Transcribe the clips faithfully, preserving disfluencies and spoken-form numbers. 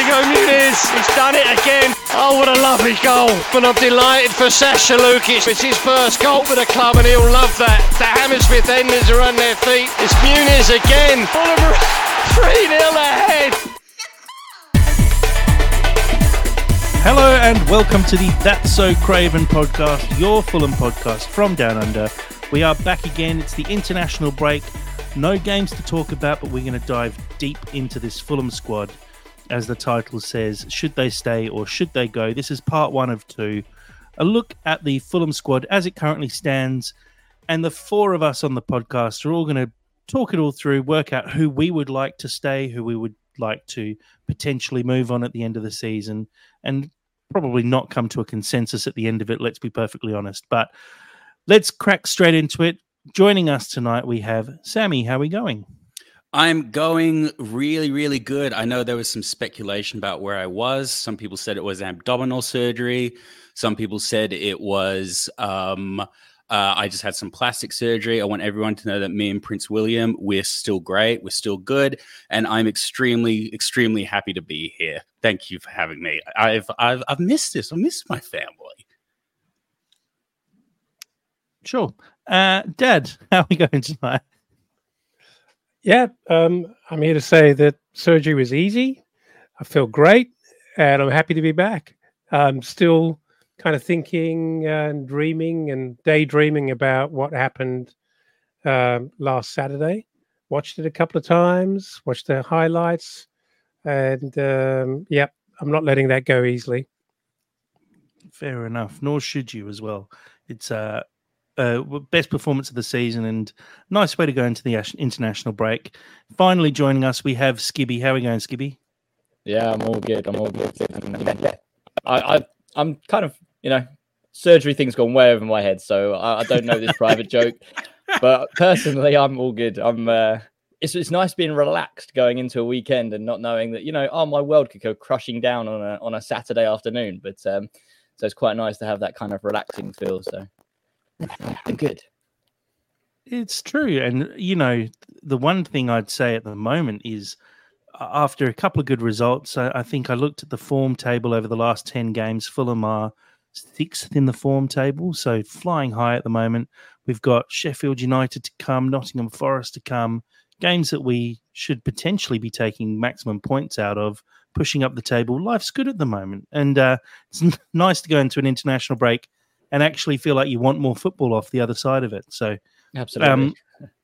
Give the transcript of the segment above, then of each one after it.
Diego Muniz, he's done it again. Oh, what a lovely goal. And I'm delighted for Sasha Lukic. It's his first goal for the club and he'll love that. The Hammersmith enders are on their feet. It's Muniz again. Fulham three nil ahead. Hello and welcome to the That's So Craven podcast, your Fulham podcast from Down Under. We are back again. It's the international break. No games to talk about, but we're going to dive deep into this Fulham squad. As the title says, should they stay or should they go? This is part one of two. A look at the Fulham squad as it currently stands. And the four of us on the podcast are all going to talk it all through, work out who we would like to stay, who we would like to potentially move on at the end of the season, and probably not come to a consensus at the end of it, let's be perfectly honest. But let's crack straight into it. Joining us tonight, we have Sammy. How are we going? I'm going really, really good. I know there was some speculation about where I was. Some people said it was abdominal surgery. Some people said it was um, uh, I just had some plastic surgery. I want everyone to know that me and Prince William, we're still great. We're still good. And I'm extremely, extremely happy to be here. Thank you for having me. I've I've, I've missed this. I missed my family. Sure. Uh, Dad, how are we going tonight? Yeah, um, I'm here to say that surgery was easy. I feel great, and I'm happy to be back. I'm still kind of thinking and dreaming and daydreaming about what happened um, last Saturday. Watched it a couple of times, watched the highlights, and um, yeah, I'm not letting that go easily. Fair enough. Nor should you as well. It's uh Uh, best performance of the season and nice way to go into the international break. Finally joining us, we have Skibby. How are we going, Skibby? Yeah, I'm all good. I'm all good. Yeah. I, I, I'm kind of, you know, surgery thing's gone way over my head, so I, I don't know this private joke. But personally, I'm all good. I'm. Uh, it's it's nice being relaxed going into a weekend and not knowing that, you know, oh, my world could go crushing down on a on a Saturday afternoon. But um, so it's quite nice to have that kind of relaxing feel. So. I'm good. It's true. And, you know, the one thing I'd say at the moment is after a couple of good results, I, I think I looked at the form table over the last ten games. Fulham are sixth in the form table, so flying high at the moment. We've got Sheffield United to come, Nottingham Forest to come, games that we should potentially be taking maximum points out of, pushing up the table. Life's good at the moment. And uh, it's n- nice to go into an international break and actually feel like you want more football off the other side of it. So, absolutely. Um,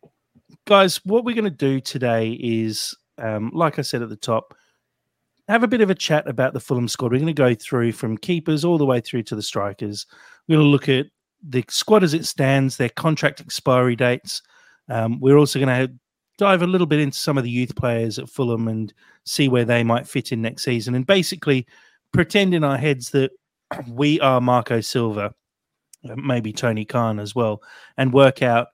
guys, what we're going to do today is, um, like I said at the top, have a bit of a chat about the Fulham squad. We're going to go through from keepers all the way through to the strikers. We're going to look at the squad as it stands, their contract expiry dates. Um, we're also going to dive a little bit into some of the youth players at Fulham and see where they might fit in next season, and basically pretend in our heads that we are Marco Silva, maybe Tony Khan as well, and work out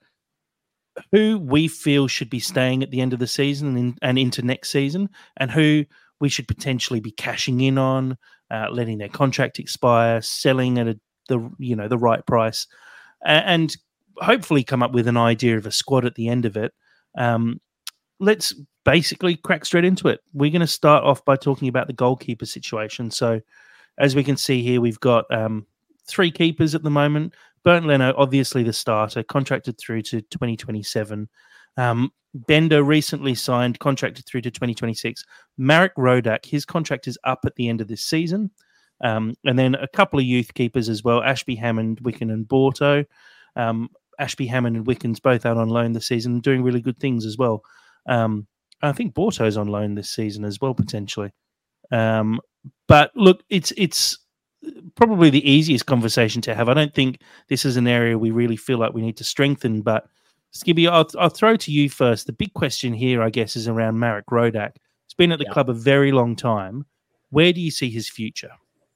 who we feel should be staying at the end of the season and, in, and into next season, and who we should potentially be cashing in on, uh, letting their contract expire, selling at a, the you know the right price, and, and hopefully come up with an idea of a squad at the end of it. Um, let's basically crack straight into it. We're going to start off by talking about the goalkeeper situation. So, as we can see here, we've got um, three keepers at the moment. Bernd Leno, obviously the starter, contracted through to twenty twenty-seven. Um, Bender recently signed, contracted through to twenty twenty-six. Marek Rodak, his contract is up at the end of this season. Um, and then a couple of youth keepers as well, Ashby Hammond, Wicken and Borto. Um, Ashby Hammond and Wicken's both out on loan this season, doing really good things as well. Um, I think Borto's on loan this season as well, potentially. Um, but look, it's it's probably the easiest conversation to have. I don't think this is an area we really feel like we need to strengthen. But Skibby, I'll, I'll throw to you first. The big question here, I guess, is around Marek Rodak. He's been at the yeah. club a very long time. Where do you see his future?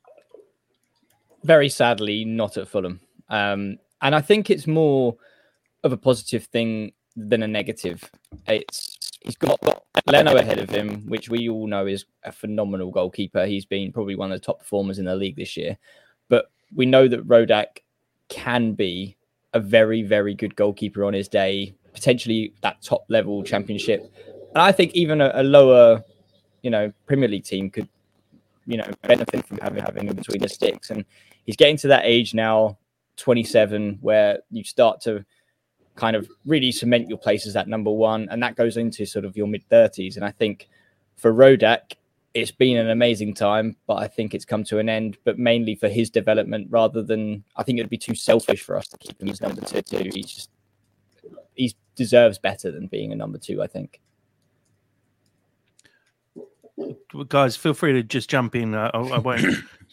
Very sadly, not at Fulham. Um, and I think it's more of a positive thing than a negative. It's he's got Leno ahead of him, which we all know is a phenomenal goalkeeper. He's been probably one of the top performers in the league this year. But we know that Rodak can be a very, very good goalkeeper on his day, potentially that top level championship. And I think even a, a lower, you know, Premier League team could you know, benefit from having having him between the sticks. And he's getting to that age now, twenty-seven, where you start to kind of really cement your place as that number one, and that goes into sort of your mid thirties. And I think for Rodak, it's been an amazing time, but I think it's come to an end, but mainly for his development rather than, I think it'd be too selfish for us to keep him as number two. He's just, he deserves better than being a number two, I think. Guys, feel free to just jump in. Uh, I, I won't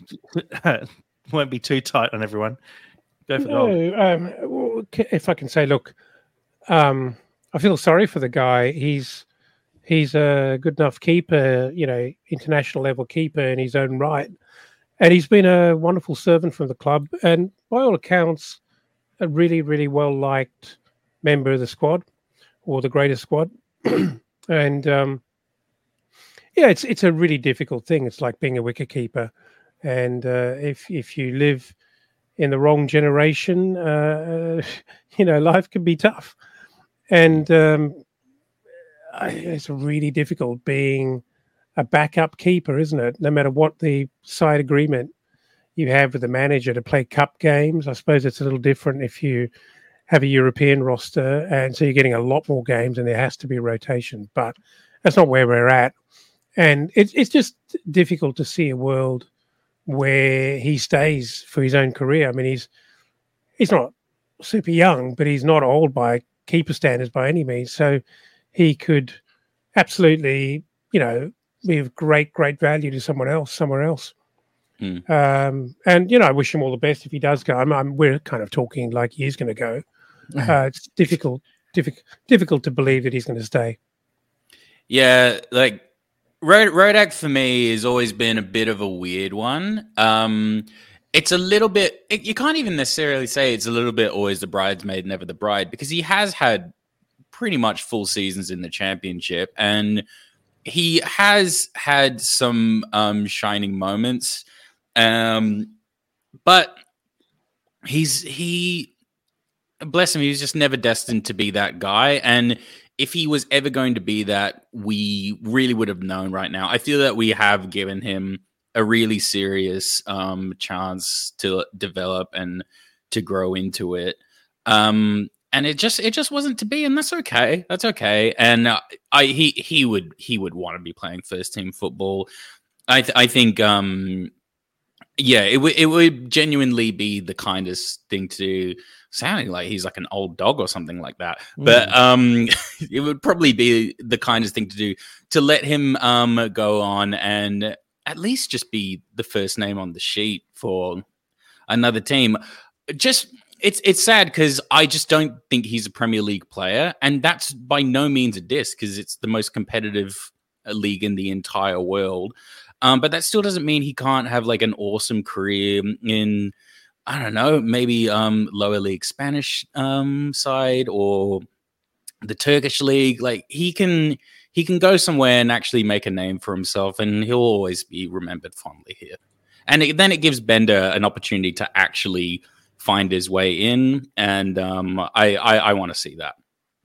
won't be too tight on everyone. Go for no, the um, if I can say, look, um, I feel sorry for the guy. He's he's a good enough keeper, you know, international level keeper in his own right, and he's been a wonderful servant from the club, and by all accounts, a really, really well liked member of the squad or the greater squad, and. Um, Yeah, it's it's a really difficult thing. It's like being a wicketkeeper, and uh, if if you live in the wrong generation, uh, you know, life can be tough, and um, it's really difficult being a backup keeper, isn't it? No matter what the side agreement you have with the manager to play cup games, I suppose it's a little different if you have a European roster, and so you're getting a lot more games, and there has to be rotation. But that's not where we're at. And it's it's just difficult to see a world where he stays for his own career. I mean, he's he's not super young, but he's not old by keeper standards by any means. So he could absolutely, you know, be of great, great value to someone else, somewhere else. Mm. Um, and, you know, I wish him all the best if he does go. I'm, I'm, we're kind of talking like he's going to go. Uh, it's difficult, difficult, difficult to believe that he's going to stay. Yeah, like, Rodak for me has always been a bit of a weird one. Um, it's a little bit, it, you can't even necessarily say it's a little bit always the bridesmaid, never the bride, because he has had pretty much full seasons in the championship, and he has had some um, shining moments. Um, but he's, he, bless him, he was just never destined to be that guy. And if he was ever going to be that, we really would have known right now. I feel that we have given him a really serious um, chance to develop and to grow into it. Um, and it just it just wasn't to be, and that's okay. That's okay. And uh, I he he would he would want to be playing first team football. I th- I think um, yeah, it would it would genuinely be the kindest thing to do. Sounding like he's like an old dog or something like that. Mm. But um, it would probably be the kindest thing to do to let him um, go on and at least just be the first name on the sheet for another team. Just it's it's sad because I just don't think he's a Premier League player. And that's by no means a diss because it's the most competitive league in the entire world. Um, but that still doesn't mean he can't have like an awesome career in, I don't know, maybe um, lower league Spanish um, side or the Turkish league. Like he can, he can go somewhere and actually make a name for himself, and he'll always be remembered fondly here. And it, then it gives Bender an opportunity to actually find his way in, and um, I, I, I want to see that.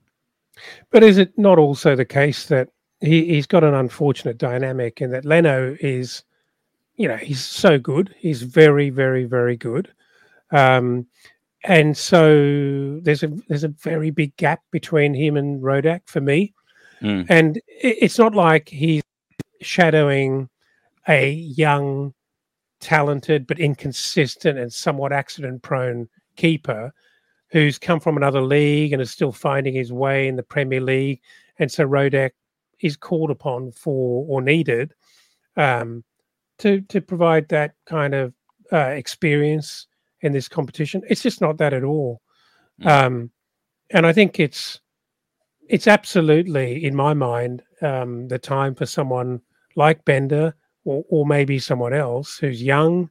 But is it not also the case that he, he's got an unfortunate dynamic in that Leno is, you know, he's so good, he's very, very, very good. Um, and so there's a there's a very big gap between him and Rodak for me. Mm. And it, it's not like he's shadowing a young, talented, but inconsistent and somewhat accident-prone keeper who's come from another league and is still finding his way in the Premier League. And so Rodak is called upon for or needed um, to, to provide that kind of uh, experience in this competition. It's just not that at all. Mm. Um, and I think it's it's absolutely, in my mind, um, the time for someone like Bender or, or maybe someone else who's young,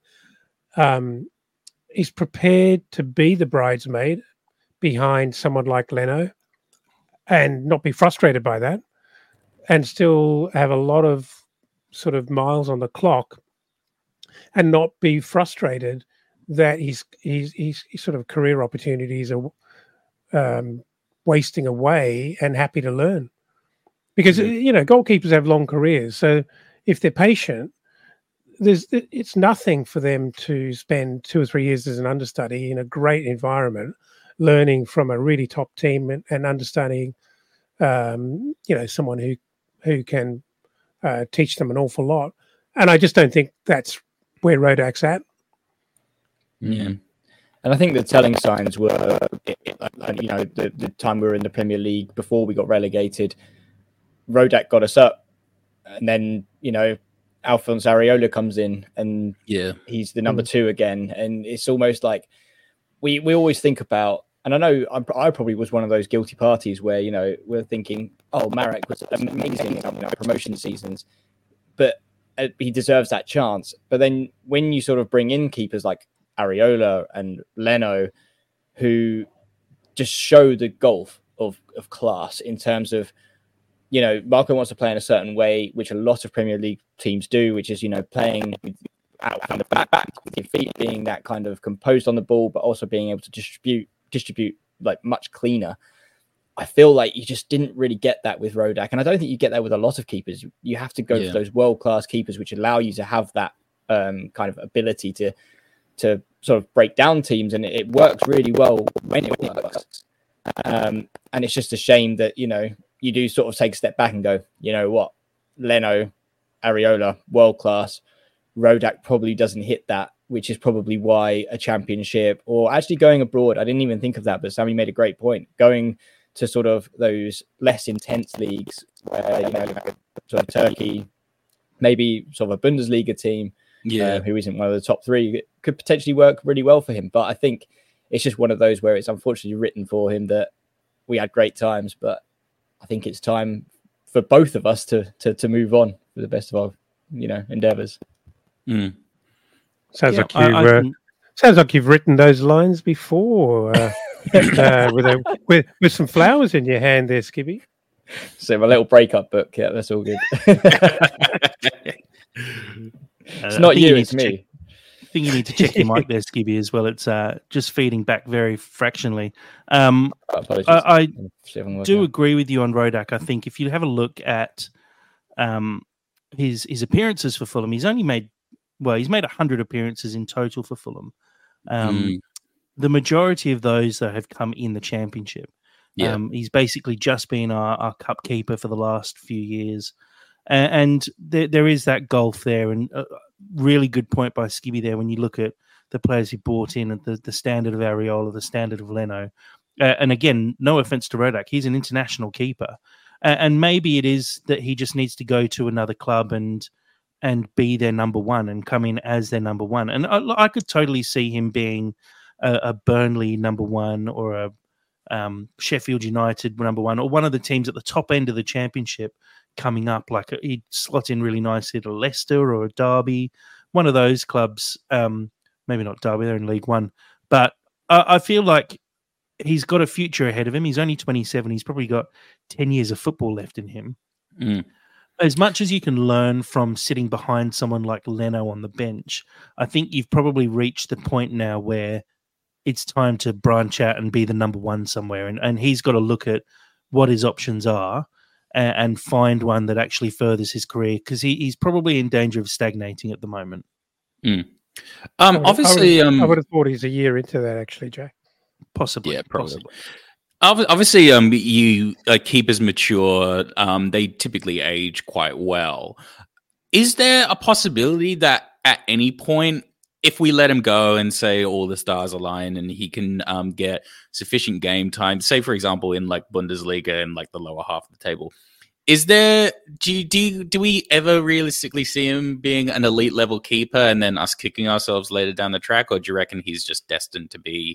um, is prepared to be the bridesmaid behind someone like Leno and not be frustrated by that and still have a lot of sort of miles on the clock and not be frustrated that he's he's he's, he's sort of career opportunities are um, wasting away and happy to learn, because mm-hmm. you know goalkeepers have long careers. So if they're patient, there's it's nothing for them to spend two or three years as an understudy in a great environment, learning from a really top team and, and understanding, um, you know, someone who who can uh, teach them an awful lot. And I just don't think that's where Rodak's at. Yeah. And I think the telling signs were, you know, the, the time we were in the Premier League before we got relegated, Rodak got us up. And then, you know, Alphonse Areola comes in and yeah, he's the number two again. And it's almost like we, we always think about, and I know I'm, I probably was one of those guilty parties where, you know, we're thinking, oh, Marek was amazing in you know, promotion seasons, but he deserves that chance. But then when you sort of bring in keepers like Areola and Leno, who just show the gulf of, of class in terms of, you know, Marco wants to play in a certain way, which a lot of Premier League teams do, which is, you know, playing out from the back, back with your feet being that kind of composed on the ball, but also being able to distribute, distribute like much cleaner. I feel like you just didn't really get that with Rodak. And I don't think you get that with a lot of keepers. You have to go yeah. for those world-class keepers, which allow you to have that um, kind of ability to to sort of break down teams. And it works really well when it works. Um, and it's just a shame that, you know, you do sort of take a step back and go, you know what, Leno, Areola, world-class. Rodak probably doesn't hit that, which is probably why a championship or actually going abroad. I didn't even think of that, but Sammy made a great point. Going to sort of those less intense leagues where, you know, sort of Turkey, maybe sort of a Bundesliga team, yeah, uh, who isn't one of the top three, it could potentially work really well for him. But I think it's just one of those where it's unfortunately written for him that we had great times, but I think it's time for both of us to to, to move on for the best of our, you know, endeavors. Mm. Sounds Yeah, like you. I, I uh, can... Sounds like you've written those lines before, uh, uh, with a with with some flowers in your hand, there, Skibby. So my little breakup book. Yeah, that's all good. It's not you, it's me. Check, I think you need to check your mic there, Skibby, as well. It's uh, just feeding back very fractionally. Um, oh, I, I do agree with you on Rodak. I think if you have a look at um, his his appearances for Fulham, he's only made well, he's made one hundred appearances in total for Fulham. Um, mm. The majority of those, though, have come in the Championship. Yeah. Um, he's basically just been our, our cup keeper for the last few years. And, and there, there is that gulf there. And a really good point by Skibby there when you look at the players he brought in and the, the standard of Areola, the standard of Leno. Uh, and again, no offense to Rodak, he's an international keeper. Uh, and maybe it is that he just needs to go to another club and and be their number one and come in as their number one. And I, I could totally see him being a, a Burnley number one or a um, Sheffield United number one or one of the teams at the top end of the Championship coming up. Like he'd slot in really nicely to Leicester or a Derby, one of those clubs. Um, maybe not Derby, they're in League One. But I, I feel like he's got a future ahead of him. He's only twenty-seven. He's probably got ten years of football left in him. Mm. As much as you can learn from sitting behind someone like Leno on the bench, I think you've probably reached the point now where it's time to branch out and be the number one somewhere. And, and he's got to look at what his options are and, and find one that actually furthers his career because he, he's probably in danger of stagnating at the moment. Mm. Um, I would, obviously, I would, um, I would have thought he's a year into that, actually, Jack. Possibly. Yeah, probably. Possibly. Obviously, um, you uh, keepers mature. Um, they typically age quite well. Is there a possibility that at any point, if we let him go and say all the stars align and he can um, get sufficient game time, say for example in like Bundesliga and like the lower half of the table, is there do you, do you, do we ever realistically see him being an elite level keeper and then us kicking ourselves later down the track, or do you reckon he's just destined to be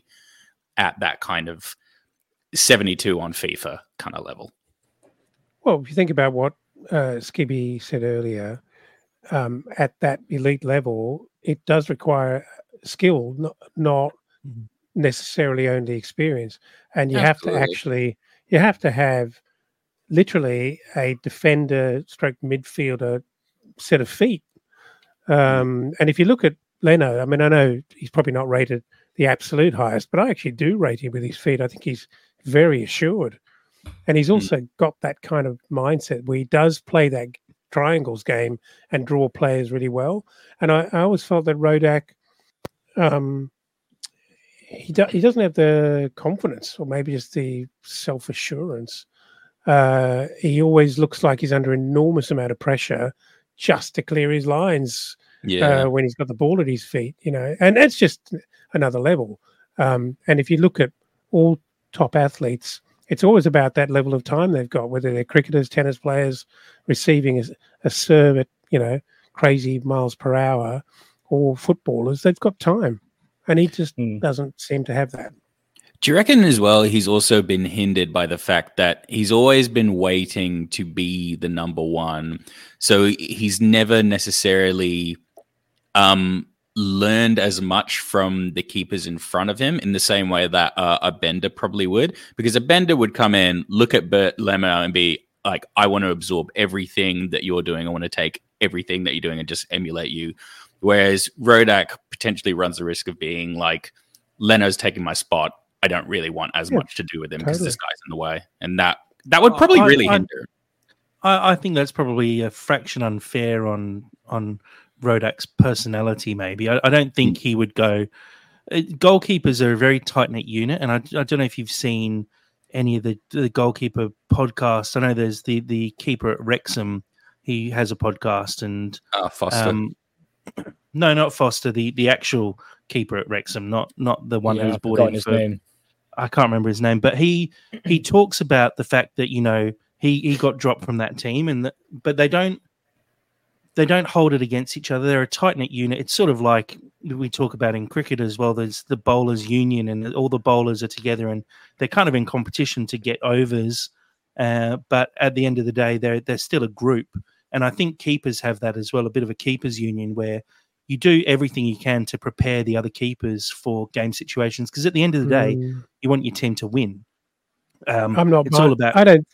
at that kind of seventy-two on FIFA kind of level? Well, if you think about what uh, Skibby said earlier, um, at that elite level, it does require skill, not, not necessarily only experience. And you Absolutely. have to actually, you have to have literally a defender stroke midfielder set of feet. Um, and if you look at Leno, I mean, I know he's probably not rated the absolute highest, but I actually do rate him with his feet. I think he's very assured. And he's also mm. got that kind of mindset where he does play that triangles game and draw players really well. And I, I always felt that Rodak, um, he do, he doesn't have the confidence, or maybe just the self assurance. Uh, he always looks like he's under enormous amount of pressure just to clear his lines. Yeah. Uh, when he's got the ball at his feet, you know, and that's just another level. Um, and if you look at all top athletes, it's always about that level of time they've got, whether they're cricketers, tennis players, receiving a, a serve at, you know, crazy miles per hour, or footballers, they've got time. And he just mm. doesn't seem to have that. Do you reckon as well he's also been hindered by the fact that he's always been waiting to be the number one? So he's never necessarily um, learned as much from the keepers in front of him in the same way that uh, a Bender probably would. Because a Bender would come in, look at Bert Lemmer and be like, I want to absorb everything that you're doing. I want to take everything that you're doing and just emulate you. Whereas Rodak potentially runs the risk of being like, Leno's taking my spot. I don't really want as yeah, much to do with him because totally. This guy's in the way. And that that would probably I, really I, hinder. I, I think that's probably a fraction unfair on on Rodak's personality, maybe. I, I don't think he would go... Uh, goalkeepers are a very tight-knit unit, and I, I don't know if you've seen any of the, the goalkeeper podcasts. I know there's the, the keeper at Wrexham. He has a podcast, and... Uh, Foster. Um, no, not Foster, the, the actual keeper at Wrexham, not not the one yeah, who's brought in his for... Name. I can't remember his name, but he he talks about the fact that, you know, he, he got dropped from that team, and that, but they don't they don't hold it against each other. They're a tight knit unit. It's sort of like we talk about in cricket as well. There's the bowlers union, and all the bowlers are together, and they're kind of in competition to get overs. Uh, but at the end of the day, they're they're still a group, and I think keepers have that as well. A bit of a keepers union where you do everything you can to prepare the other keepers for game situations, because at the end of the day, mm. you want your team to win. Um, I'm not. It's buy, all about. I don't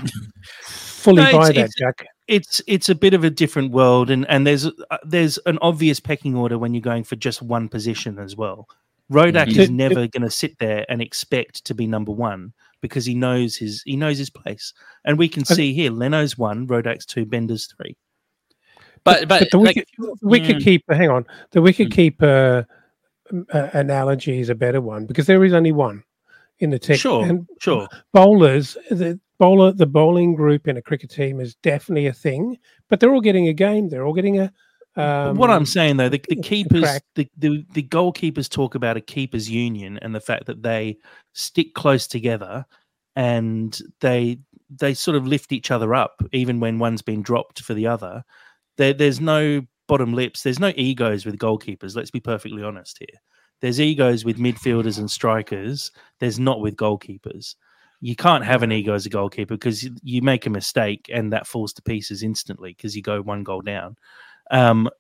fully no, buy it's, that, it's, Jack. It's it's a bit of a different world, and and there's uh, there's an obvious pecking order when you're going for just one position as well. Rodak mm-hmm. is never going to sit there and expect to be number one, because he knows his he knows his place, and we can see here Leno's one, Rodak's two, Bender's three. But but, but the wicket, like, wicket mm. keeper, hang on, the wicket keeper uh, analogy is a better one, because there is only one in the team. Sure, and sure. Bowlers, the bowler, the bowling group in a cricket team is definitely a thing, but they're all getting a game. They're all getting a. Um, what I'm saying though, the, the keepers, the, the the goalkeepers talk about a keepers union and the fact that they stick close together, and they they sort of lift each other up even when one's been dropped for the other. There, there's no bottom lips. There's no egos with goalkeepers. Let's be perfectly honest here. There's egos with midfielders and strikers. There's not with goalkeepers. You can't have an ego as a goalkeeper, because you make a mistake and that falls to pieces instantly because you go one goal down. Um,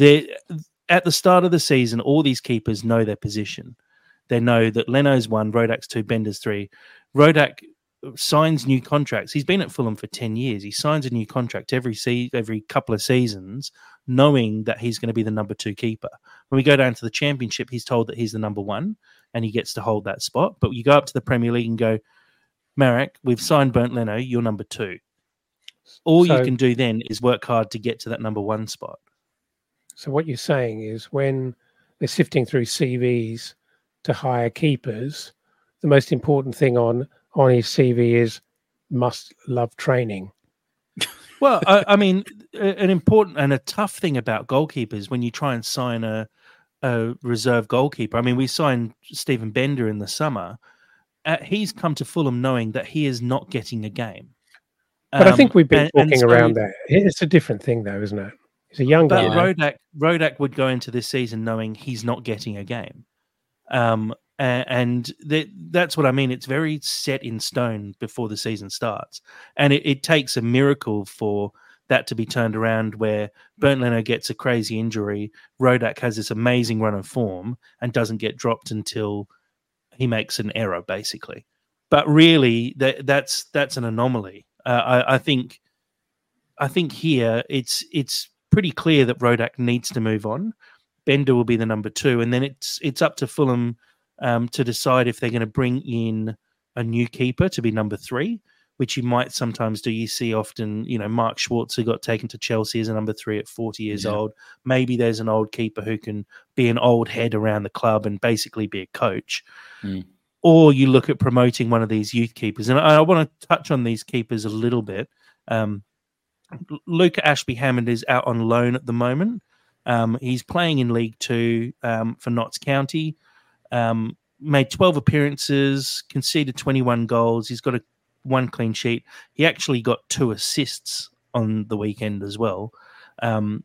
at the start of the season, all these keepers know their position. They know that Leno's one, Rodak's two, Bender's three. Rodak signs new contracts. He's been at Fulham for ten years. He signs a new contract every se- every couple of seasons, knowing that he's going to be the number two keeper. When we go down to the Championship, he's told that he's the number one and he gets to hold that spot. But you go up to the Premier League and go, Marek, we've signed Bernd Leno, you're number two. All so, you can do then is work hard to get to that number one spot. So what you're saying is, when they're sifting through C Vs to hire keepers, the most important thing on on his C V is must love training. Well, I, I mean, an important and a tough thing about goalkeepers when you try and sign a, a reserve goalkeeper. I mean, we signed Stephen Bender in the summer. Uh, he's come to Fulham knowing that he is not getting a game. But um, I think we've been and, talking and so, around that. It's a different thing, though, isn't it? He's a young guy. But Rodak, Rodak would go into this season knowing he's not getting a game. Um, And that, that's what I mean. It's very set in stone before the season starts. And it, it takes a miracle for that to be turned around, where Bernd Leno gets a crazy injury, Rodak has this amazing run of form and doesn't get dropped until he makes an error, basically. But really, that, that's that's an anomaly. Uh, I, I think I think here it's it's pretty clear that Rodak needs to move on. Bender will be the number two, and then it's it's up to Fulham Um, to decide if they're going to bring in a new keeper to be number three, which you might sometimes do. You see often, you know, Mark Schwarzer got taken to Chelsea as a number three at forty years Yeah. old. Maybe there's an old keeper who can be an old head around the club and basically be a coach. Mm. Or you look at promoting one of these youth keepers. And I, I want to touch on these keepers a little bit. Um, Luke Ashby-Hammond is out on loan at the moment. Um, he's playing in League Two um, for Notts County. Um, made twelve appearances, conceded twenty-one goals. He's got a one clean sheet. He actually got two assists on the weekend as well. Um,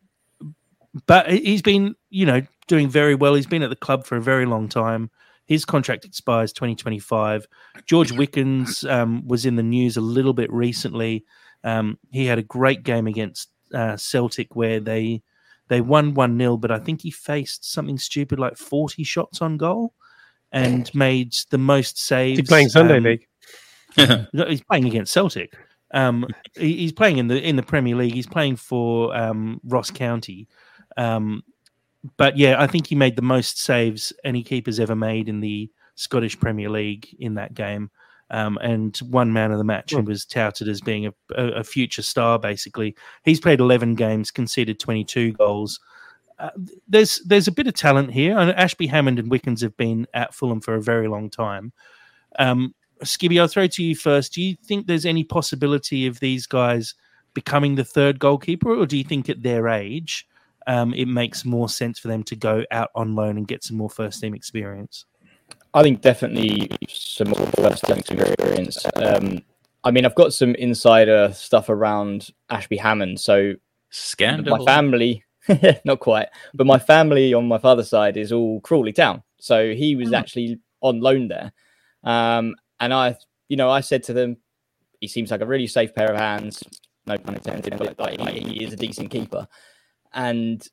but he's been, you know, doing very well. He's been at the club for a very long time. His contract expires twenty twenty-five. George Wickens um, was in the news a little bit recently. Um, he had a great game against uh, Celtic where they they won one nil, but I think he faced something stupid like forty shots on goal and made the most saves. He's playing Sunday um, League. No, he's playing against Celtic. Um, he, he's playing in the in the Premier League. He's playing for um, Ross County. Um, but yeah, I think he made the most saves any keeper's ever made in the Scottish Premier League in that game. Um, and one man of the match, and was touted as being a, a, a future star. Basically, he's played eleven games, conceded twenty-two goals. Uh, there's there's a bit of talent here. And Ashby-Hammond and Wickens have been at Fulham for a very long time. Um, Skibby, I'll throw to you first. Do you think there's any possibility of these guys becoming the third goalkeeper, or do you think at their age um, it makes more sense for them to go out on loan and get some more first team experience? I think definitely some more first team experience. Um, I mean, I've got some insider stuff around Ashby-Hammond. So Scandal. my family, not quite, but my family on my father's side is all Crawley Town. So he was actually on loan there. Um, and I, you know, I said to them, he seems like a really safe pair of hands. No pun intended, but like, he is a decent keeper. And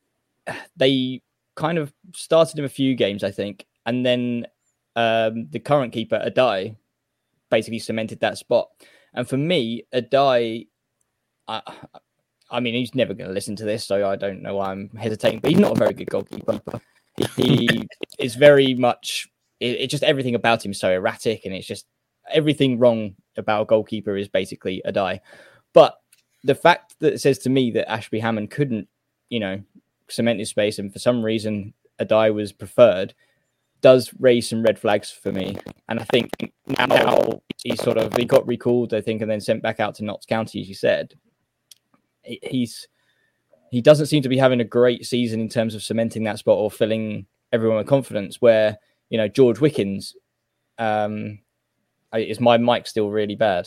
they kind of started him a few games, I think. And then um, the current keeper, Adai, basically cemented that spot. And for me, Adai, I, I mean, he's never going to listen to this, so I don't know why I'm hesitating, but he's not a very good goalkeeper. He is very much, it, it just everything about him is so erratic, and it's just everything wrong about a goalkeeper is basically Adai. But the fact that it says to me that Ashby-Hammond couldn't, you know, cement his space, and for some reason Adai was preferred, does raise some red flags for me. And I think now he sort of, he got recalled, I think, and then sent back out to Notts County, as you said. He's, he doesn't seem to be having a great season in terms of cementing that spot or filling everyone with confidence, where, you know, George Wickens, um, is my mic still really bad?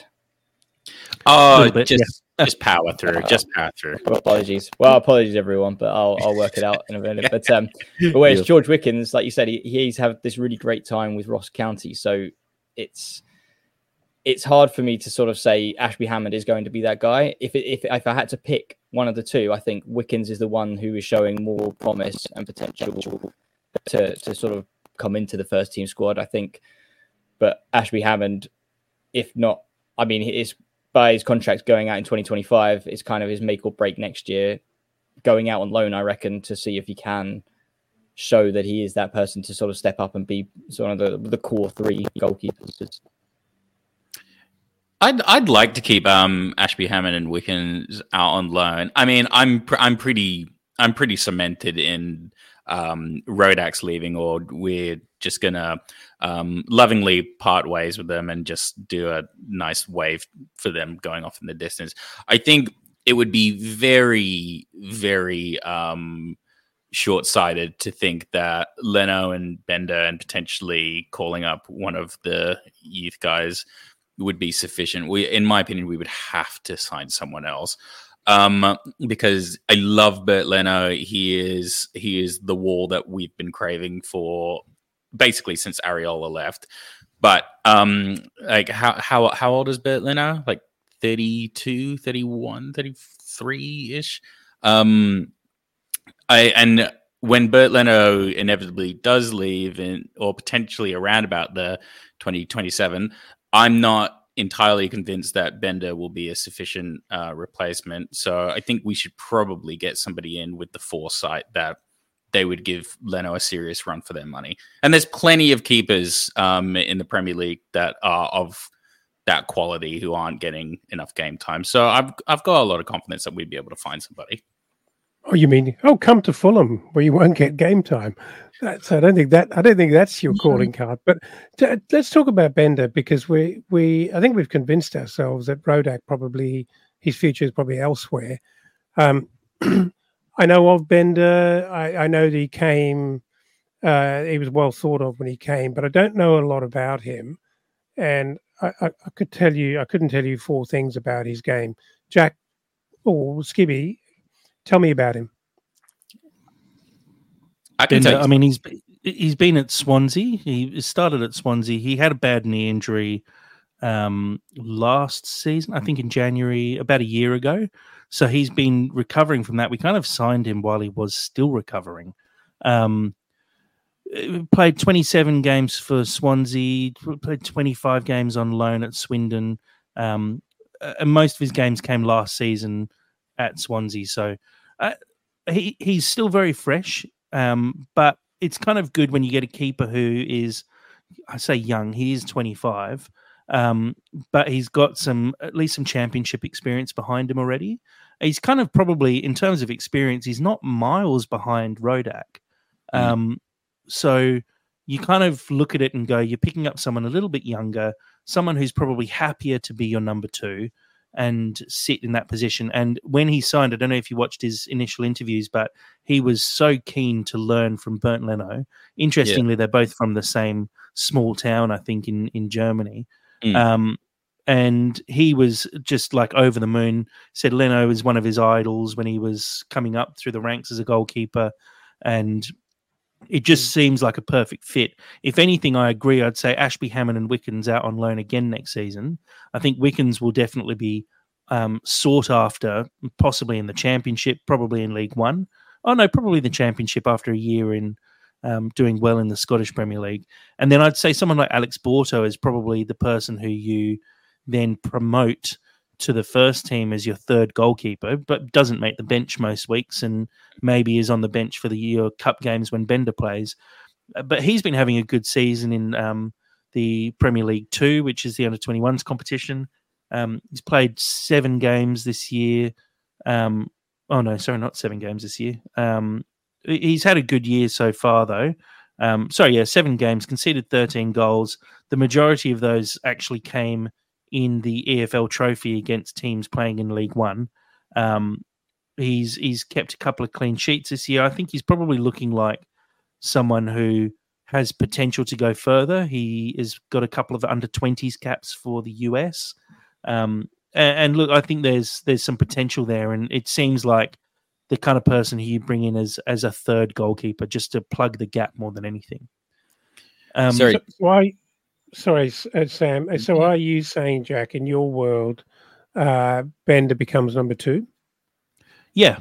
Oh, bit, just just power through, just power through. Apologies. Well, apologies everyone, but I'll I'll work it out in a minute. But um, but whereas Yeah. George Wickens, like you said, he, he's had this really great time with Ross County, so it's it's hard for me to sort of say Ashby-Hammond is going to be that guy. If it, if if I had to pick one of the two, I think Wickens is the one who is showing more promise and potential to to sort of come into the first team squad, I think. But Ashby-Hammond, if not, I mean, it's by his contract going out in twenty twenty-five, it's kind of his make or break next year. Going out on loan, I reckon, to see if he can show that he is that person to sort of step up and be sort of the, the core three goalkeepers. I'd I'd like to keep um Ashby-Hammond and Wickens out on loan. I mean, I'm pr- I'm pretty I'm pretty cemented in um Rodak's leaving, or we're just gonna um lovingly part ways with them and just do a nice wave for them going off in the distance. I think it would be very very um short-sighted to think that Leno and Bender and potentially calling up one of the youth guys would be sufficient. We, in my opinion, we would have to sign someone else. Um, because I love Bert Leno. He is he is the wall that we've been craving for basically since Areola left. But um, like how how how old is Bert Leno? Like thirty-two, thirty-one, thirty-three-ish. Um, I and when Bert Leno inevitably does leave, in, or potentially around about the twenty twenty-seven, I'm not entirely convinced that Bender will be a sufficient uh, replacement. So I think we should probably get somebody in with the foresight that they would give Leno a serious run for their money. And there's plenty of keepers um, in the Premier League that are of that quality who aren't getting enough game time. So I've I've got a lot of confidence that we'd be able to find somebody. Oh, you mean, oh, come to Fulham where you won't get game time. That's, I don't think that, I don't think that's your calling card. But t- let's talk about Bender, because we, we, I think we've convinced ourselves that Rodak probably, his future is probably elsewhere. Um, I know of Bender. I, I know that he came, uh, he was well thought of when he came, but I don't know a lot about him. And I, I, I could tell you, I couldn't tell you four things about his game. Jack or Skibby, tell me about him. I can Bender, tell you. I mean, he's he's been at Swansea. He started at Swansea. He had a bad knee injury um, last season, I think in January, about a year ago. So he's been recovering from that. We kind of signed him while he was still recovering. Um, played twenty-seven games for Swansea, played twenty-five games on loan at Swindon. Um, and most of his games came last season at Swansea. So uh, he he's still very fresh. Um, but it's kind of good when you get a keeper who is, I say young, he is twenty-five, um, but he's got some, at least some championship experience behind him already. He's kind of probably, in terms of experience, he's not miles behind Rodak. Mm. Um, so you kind of look at it and go, you're picking up someone a little bit younger, someone who's probably happier to be your number two and sit in that position. And when he signed, I don't know if you watched his initial interviews, but he was so keen to learn from Bernd Leno. Interestingly, yeah. They're both from the same small town, I think, in, in Germany. Mm. Um, and he was just like over the moon, said Leno was one of his idols when he was coming up through the ranks as a goalkeeper. And it just mm. seems like a perfect fit. If anything, I agree. I'd say Ashby, Hammond and Wickens out on loan again next season. I think Wickens will definitely be um, sought after, possibly in the Championship, probably in League One. Oh, no, probably the Championship after a year in um, doing well in the Scottish Premier League. And then I'd say someone like Alex Borto is probably the person who you then promote to the first team as your third goalkeeper, but doesn't make the bench most weeks and maybe is on the bench for the Euro Cup games when Bender plays. But he's been having a good season in um, the Premier League Two, which is the under twenty-ones competition. Um, he's played seven games this year. Um, oh, no, sorry, not seven games this year. Um, he's had a good year so far, though. Um, sorry, yeah, seven games, conceded thirteen goals. The majority of those actually came in the E F L Trophy against teams playing in League One. Um, he's he's kept a couple of clean sheets this year. I think he's probably looking like someone who has potential to go further. He has got a couple of under twenties caps for the U S. Um, and, and look, I think there's there's some potential there, and it seems like the kind of person who you bring in as as a third goalkeeper just to plug the gap more than anything. Um, Sorry. So why? Sorry, uh, Sam. So are you saying, Jack, in your world, uh, Bender becomes number two? Yeah.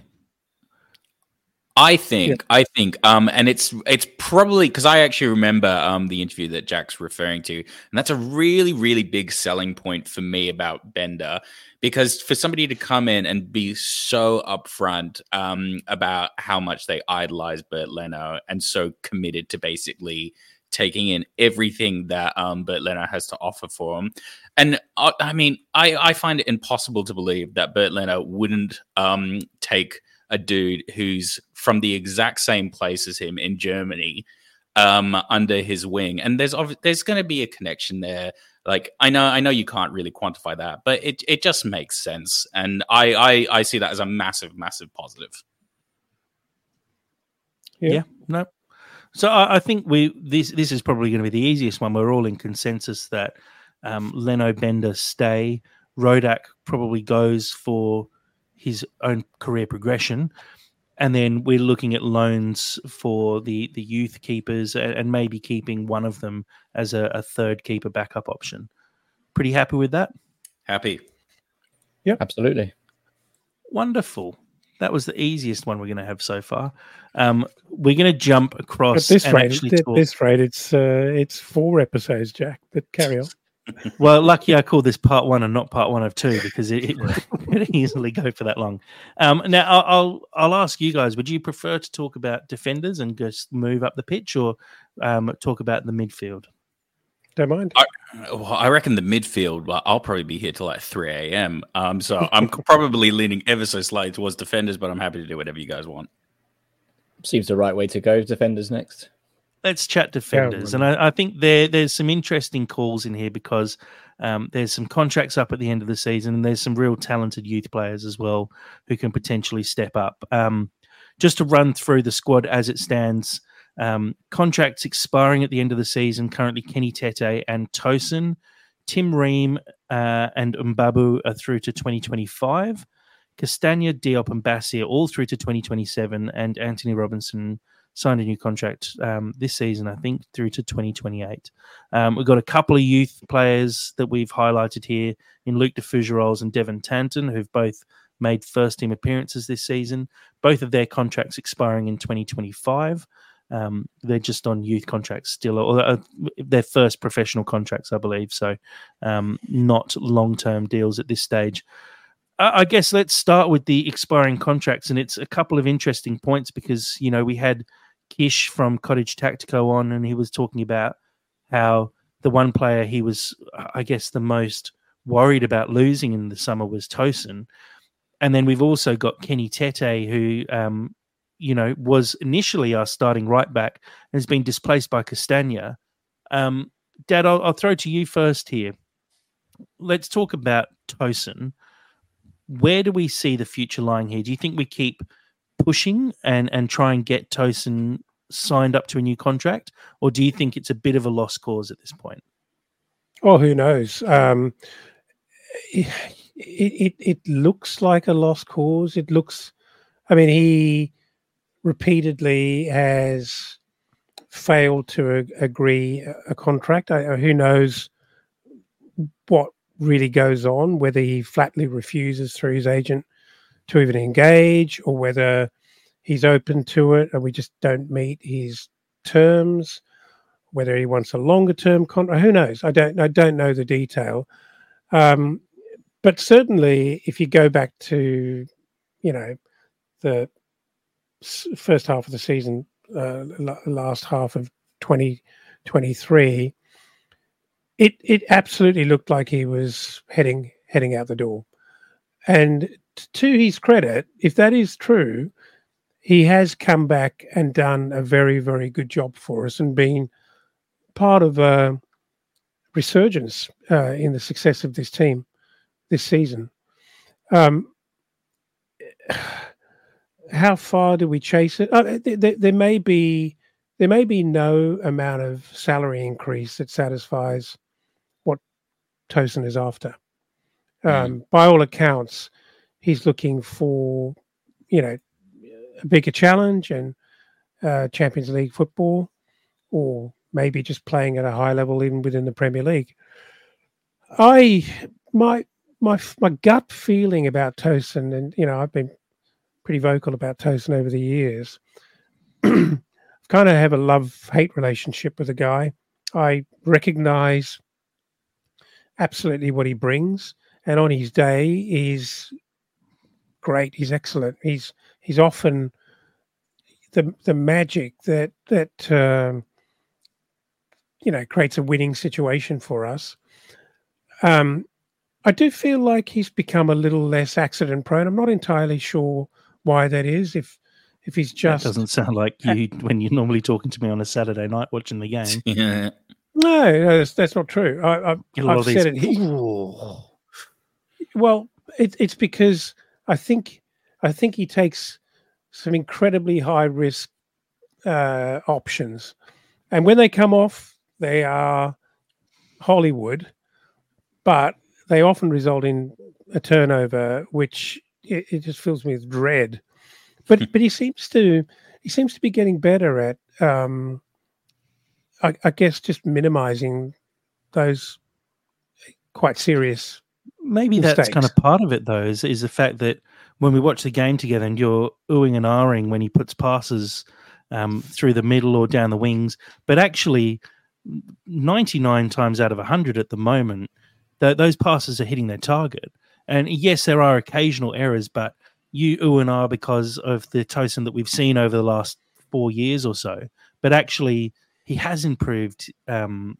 I think, yeah. I think, um, and it's it's probably because I actually remember um, the interview that Jack's referring to, and that's a really, really big selling point for me about Bender, because for somebody to come in and be so upfront um, about how much they idolize Bernd Leno and so committed to basically taking in everything that um, Bernd Leno has to offer for him. And uh, I mean, I, I find it impossible to believe that Bernd Leno wouldn't um, take a dude who's from the exact same place as him in Germany um, under his wing. And there's there's going to be a connection there. Like, I know I know you can't really quantify that, but it, it just makes sense. And I, I, I see that as a massive, massive positive. Yeah, yeah no. So I, I think we this this is probably going to be the easiest one. We're all in consensus that um, Leno, Bender stay. Rodak probably goes for his own career progression, and then we're looking at loans for the the youth keepers and, and maybe keeping one of them as a, a third keeper backup option. Pretty happy with that? Happy. Yeah, absolutely. Wonderful. That was the easiest one we're going to have so far. Um, we're going to jump across. At this and rate, actually at talk... this rate, it's uh, it's four episodes, Jack. But carry on. Well, lucky I call this part one and not part one of two, because it, it would easily go for that long. Um, now, I'll, I'll I'll ask you guys: would you prefer to talk about defenders and just move up the pitch, or um, talk about the midfield? Don't mind. I, well, I reckon the midfield, well, I'll probably be here till like three a.m. Um, so I'm probably leaning ever so slightly towards defenders, but I'm happy to do whatever you guys want. Seems the right way to go. Defenders next. Let's chat defenders. And I, I think there there's some interesting calls in here because um, there's some contracts up at the end of the season and there's some real talented youth players as well who can potentially step up. Um, just to run through the squad as it stands, um, contracts expiring at the end of the season, currently Kenny Tete and Tosin. Tim Ream uh, and Mbabu are through to twenty twenty-five. Castagna, Diop and Bassi are all through to twenty twenty-seven, and Anthony Robinson signed a new contract um, this season, I think, through to twenty twenty-eight. Um, we've got a couple of youth players that we've highlighted here in Luke de Fougerolles and Devon Tanton, who've both made first-team appearances this season. Both of their contracts expiring in twenty twenty-five. Um, they're just on youth contracts still, or uh, their first professional contracts, I believe. So um, not long-term deals at this stage. I guess let's start with the expiring contracts, and it's a couple of interesting points because, you know, we had Kish from Cottage Tactico on, and he was talking about how the one player he was, I guess, the most worried about losing in the summer was Tosin. And then we've also got Kenny Tete, who, um, you know, was initially our starting right back and has been displaced by Castagna. Um, Dad, I'll, I'll throw to you first here. Let's talk about Tosin. Where do we see the future lying here? Do you think we keep pushing and, and try and get Tosin signed up to a new contract, or do you think it's a bit of a lost cause at this point? Oh, who knows? Um, it, it it looks like a lost cause. It looks, I mean, he repeatedly has failed to ag- agree a contract. I, who knows what really goes on, whether he flatly refuses through his agent to even engage, or whether he's open to it and we just don't meet his terms, whether he wants a longer term contract. Who knows? I don't I don't know the detail. Um, but certainly if you go back to, you know, the first half of the season, uh, last half of twenty twenty-three, It it absolutely looked like he was heading heading out the door. And t- to his credit, if that is true, he has come back and done a very, very good job for us and been part of a resurgence uh, in the success of this team this season. Um, how far do we chase it? Uh, there, there may be there may be no amount of salary increase that satisfies what Tosin is after. Um, mm. By all accounts, he's looking for, you know, a bigger challenge and uh, Champions League football, or maybe just playing at a high level even within the Premier League. I my my my gut feeling about Tosin, and you know, I've been pretty vocal about Tosin over the years. Kind of have a love-hate relationship with the guy. I recognize absolutely what he brings, and on his day, he's great. He's excellent. He's he's often the the magic that that um, you know creates a winning situation for us. Um, I do feel like he's become a little less accident prone. I'm not entirely sure why that is. If if he's just that doesn't sound like you when you're normally talking to me on a Saturday night watching the game. Yeah. No, no, that's, that's not true. I, I've, I've said it. He, well, it, it's because I think I think he takes some incredibly high risk uh, options, and when they come off, they are Hollywood, but they often result in a turnover, which it, it just fills me with dread. But but he seems to he seems to be getting better at. Um, I, I guess just minimizing those quite serious Maybe mistakes. That's kind of part of it, though, is, is the fact that when we watch the game together and you're oohing and ahhing when he puts passes um, through the middle or down the wings, but actually ninety-nine times out of one hundred at the moment, th- those passes are hitting their target. And yes, there are occasional errors, but you ooh and ah because of the Tosin that we've seen over the last four years or so. But actually, he has improved um,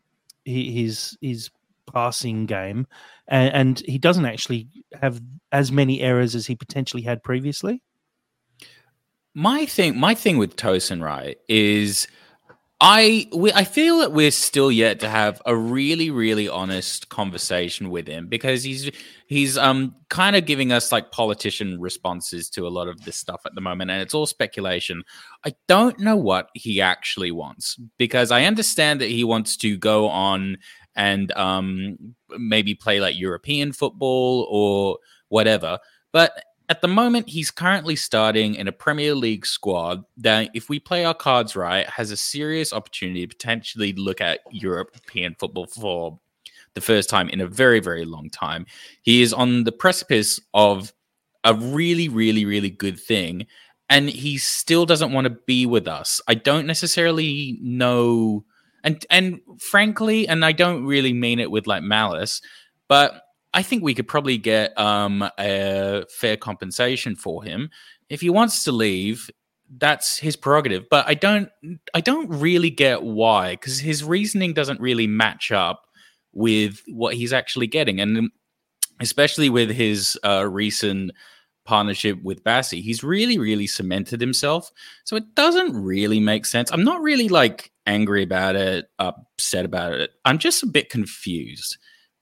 his his passing game, and, and he doesn't actually have as many errors as he potentially had previously. My thing, my thing with Tosin, right, is I we, I feel that we're still yet to have a really, really honest conversation with him, because he's he's um kind of giving us like politician responses to a lot of this stuff at the moment, and it's all speculation. I don't know what he actually wants, because I understand that he wants to go on and um maybe play like European football or whatever, but at the moment, he's currently starting in a Premier League squad that, if we play our cards right, has a serious opportunity to potentially look at European football for the first time in a very, very long time. He is on the precipice of a really, really, really good thing, and he still doesn't want to be with us. I don't necessarily know, and and frankly, and I don't really mean it with like malice, but I think we could probably get um, a fair compensation for him. If he wants to leave, that's his prerogative. But I don't, I don't really get why, because his reasoning doesn't really match up with what he's actually getting, and especially with his uh, recent partnership with Bassi, he's really, really cemented himself. So it doesn't really make sense. I'm not really like angry about it, upset about it. I'm just a bit confused.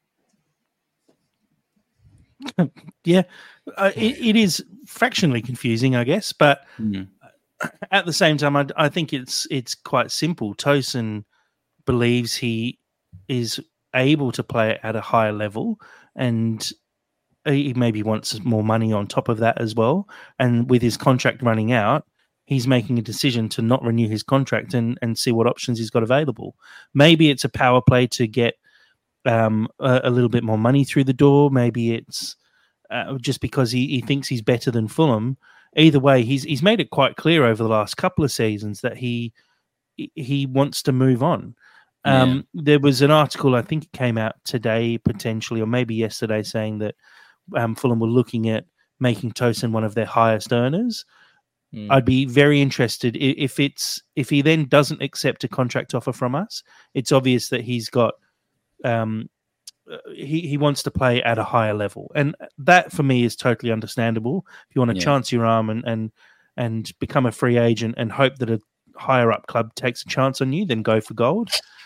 Yeah, uh, it, it is fractionally confusing, I guess, but mm. at the same time, I, I think it's it's quite simple. Tosin believes he is able to play at a higher level, and he maybe wants more money on top of that as well. And with his contract running out, he's making a decision to not renew his contract and, and see what options he's got available. Maybe it's a power play to get Um, a, a little bit more money through the door. Maybe it's uh, just because he, he thinks he's better than Fulham. Either way, he's he's made it quite clear over the last couple of seasons that he he wants to move on. Um, yeah. There was an article, I think it came out today potentially, or maybe yesterday, saying that um, Fulham were looking at making Tosin one of their highest earners. Mm. I'd be very interested if it's if he then doesn't accept a contract offer from us. It's obvious that he's got Um, he, he wants to play at a higher level, and that for me is totally understandable. If you want to yeah. chance your arm and, and and become a free agent and hope that a higher up club takes a chance on you, then go for gold.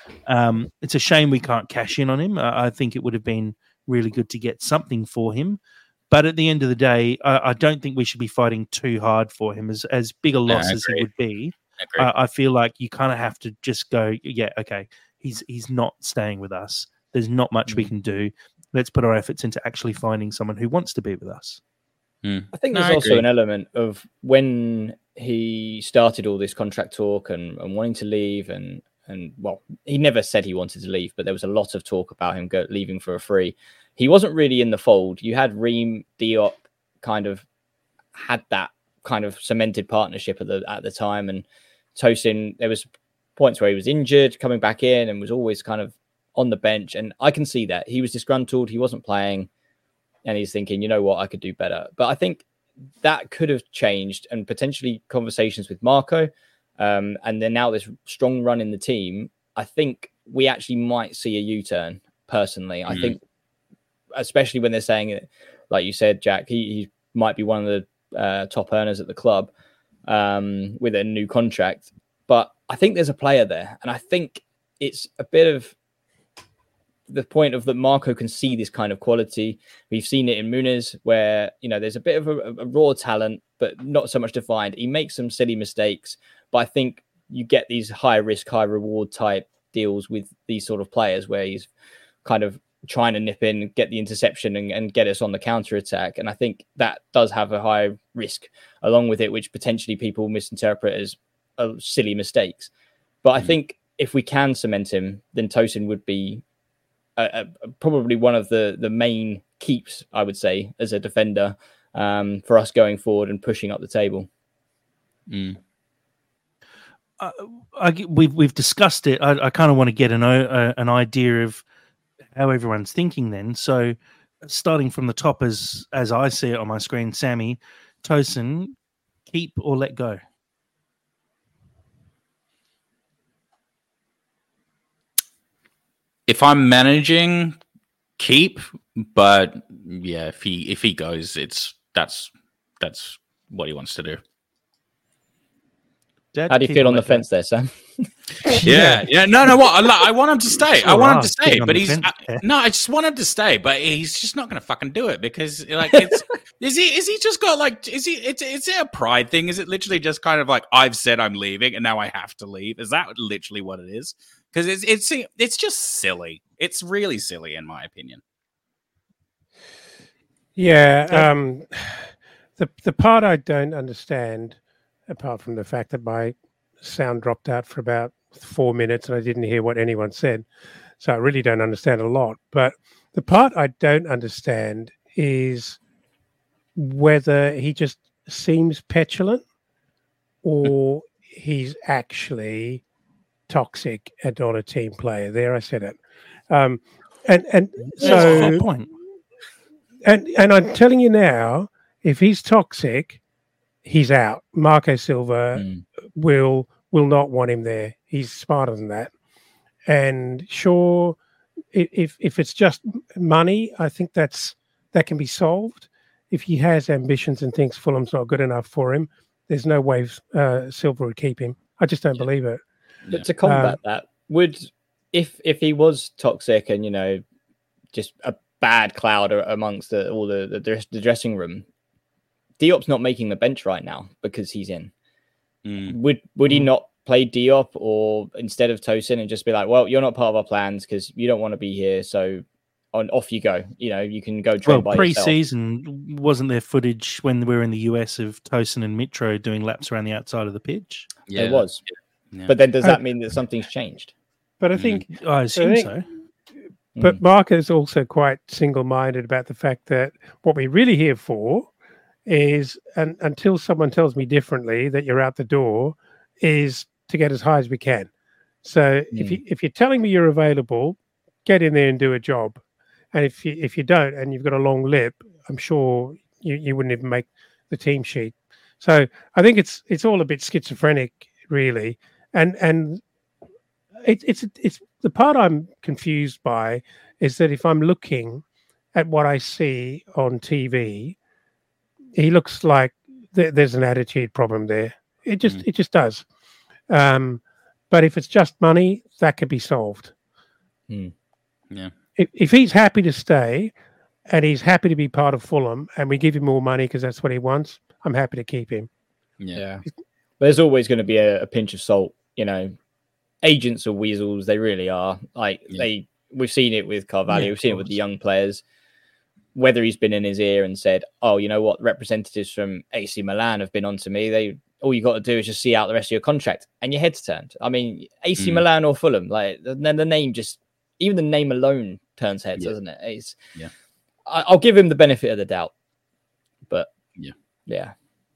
Um, it's a shame we can't cash in on him. I, I think it would have been really good to get something for him, but at the end of the day, I, I don't think we should be fighting too hard for him. As as big a loss yeah, as he would be, I, I feel like you kind of have to just go, yeah, okay. He's he's not staying with us. There's not much mm. we can do. Let's put our efforts into actually finding someone who wants to be with us. Mm. I think no, there's I also agree. an element of when he started all this contract talk and, and wanting to leave, and and well, he never said he wanted to leave, but there was a lot of talk about him go, leaving for a free. He wasn't really in the fold. You had Ream, Diop kind of had that kind of cemented partnership at the at the time, and Tosin, there was points where he was injured, coming back in, and was always kind of on the bench. And I can see that he was disgruntled. He wasn't playing, and he's thinking, you know what, I could do better. But I think that could have changed, and potentially conversations with Marco. Um, and then now this strong run in the team, I think we actually might see a U-turn personally. Mm. I think, especially when they're saying it, like you said, Jack, he, he might be one of the uh, top earners at the club um, with a new contract. But I think there's a player there, and I think it's a bit of the point of that Marco can see this kind of quality. We've seen it in Muniz, where, you know, there's a bit of a, a raw talent, but not so much defined. He makes some silly mistakes, but I think you get these high risk, high reward type deals with these sort of players where he's kind of trying to nip in, get the interception and, and get us on the counter attack. And I think that does have a high risk along with it, which potentially people misinterpret as uh, silly mistakes. But mm. I think if we can cement him, then Tosin would be Uh, uh, probably one of the, the main keeps, I would say, as a defender um, for us going forward and pushing up the table. Mm. Uh, I, we've we've discussed it. I, I kind of want to get an uh, an idea of how everyone's thinking. Then, so starting from the top, as as I see it on my screen, Sammy, Tosin, keep or let go. if I'm managing, keep. But yeah, if he if he goes, it's that's that's what he wants to do. Dad, How do you keep feel it on the like that. fence there, Sam? Yeah, yeah, no, no. What I, li- I want him to stay. Sure I want him are, to stay, sitting on but the he's fence I, there. no. I just want him to stay, but he's just not going to fucking do it because, like, it's is he is he just got like is he it's is it a pride thing? Is it literally just kind of like I've said I'm leaving and now I have to leave? Is that literally what it is? Because it's it's it's just silly. It's really silly in my opinion. Yeah, um, the the part I don't understand, apart from the fact that my sound dropped out for about four minutes and I didn't hear what anyone said, so I really don't understand a lot. But the part I don't understand is whether he just seems petulant or he's actually toxic and not a team player. There, I said it. Um, and and That's a fair so point. and and I'm telling you now, if he's toxic, he's out. Marco Silva Mm. will will not want him there. He's smarter than that. And sure, i- if if it's just money, I think that's that can be solved. If he has ambitions and thinks Fulham's not good enough for him, there's no way uh, Silva would keep him. I just don't believe it. But to combat Um, that, would if if he was toxic and you know just a bad cloud a- amongst the, all the, the dress- the dressing room, Diop's not making the bench right now because he's in. Mm. Would would he Mm. not play Diop or instead of Tosin and just be like, well, you're not part of our plans because you don't want to be here, so on off you go. You know, you can go train Well, by yourself. pre-season, wasn't there footage when we were in the U S of Tosin and Mitro doing laps around the outside of the pitch? Yeah, It was, yeah. but then does Uh, that mean that something's changed? but I Mm. think I assume think- so. But Mm. Mark is also quite single-minded about the fact that what we're really here for is, and until someone tells me differently, that you're out the door, is to get as high as we can. So if Mm. you if you're telling me you're available, get in there and do a job. And if you if you don't, and you've got a long lip, I'm sure you, you wouldn't even make the team sheet. So I think it's it's all a bit schizophrenic, really. And and it, it's it's the part I'm confused by is that if I'm looking at what I see on T V, he looks like th- there's an attitude problem there. It just Mm. it just does. Um, but if it's just money, that could be solved. Mm. Yeah. If, if he's happy to stay and he's happy to be part of Fulham, and we give him more money because that's what he wants, I'm happy to keep him. Yeah. Yeah. But there's always going to be a, a pinch of salt, you know. Agents are weasels, they really are. Like Yeah. they we've seen it with Carvalho, Yeah, we've of seen it with the course. young players. Whether he's been in his ear and said, oh, you know what, representatives from A C Milan have been on to me. They all you got to do is just see out the rest of your contract and your head's turned. I mean, A C Mm. Milan or Fulham, like then the name just even the name alone turns heads, Yeah. doesn't it? It's, Yeah. I, I'll give him the benefit of the doubt. But Yeah. Yeah.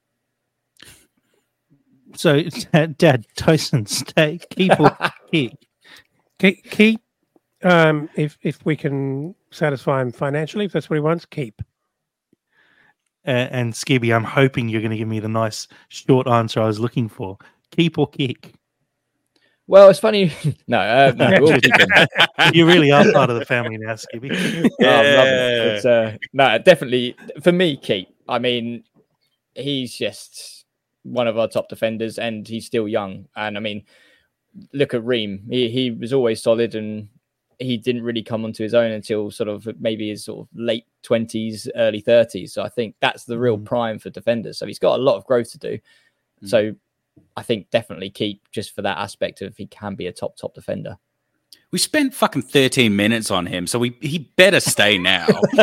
So, Dad, Dad Tosin, stay, keep or kick. Keep, keep um, if if we can satisfy him financially, if that's what he wants, keep. Uh, and Skibby, I'm hoping you're going to give me the nice short answer I was looking for. Keep or kick? Well, it's funny. no, uh, no, we'll keep him. You really are part of the family now, Skibby. Oh, I'm loving it. It's, uh, no, definitely for me, keep. I mean, he's just one of our top defenders, and he's still young. And I mean, look at Ream. He he was always solid, and he didn't really come onto his own until sort of maybe his sort of late twenties, early thirties. So I think that's the real Mm. prime for defenders. So he's got a lot of growth to do. Mm. So I think definitely keep just for that aspect of he can be a top top defender. We spent fucking thirteen minutes on him, so we he better stay now.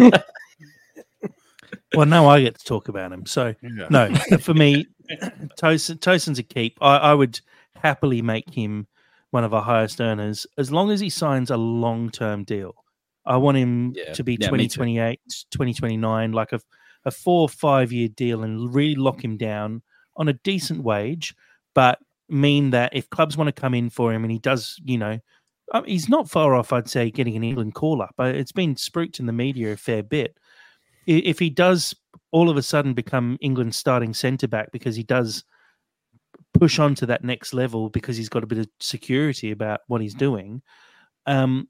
Well, now I get to talk about him. So, Yeah. no, for me, Tosin, Tosin's a keep. I, I would happily make him one of our highest earners as long as he signs a long-term deal. I want him Yeah. to be Yeah, me twenty too. twenty-eight, twenty twenty-nine, like a, a four or five-year deal and really lock him down on a decent wage, but mean that if clubs want to come in for him and he does, you know, uh, he's not far off, I'd say, getting an England call-up. Uh, It's been spruiked in the media a fair bit. I- If he does all of a sudden become England's starting centre-back because he does push on to that next level because he's got a bit of security about what he's doing, um,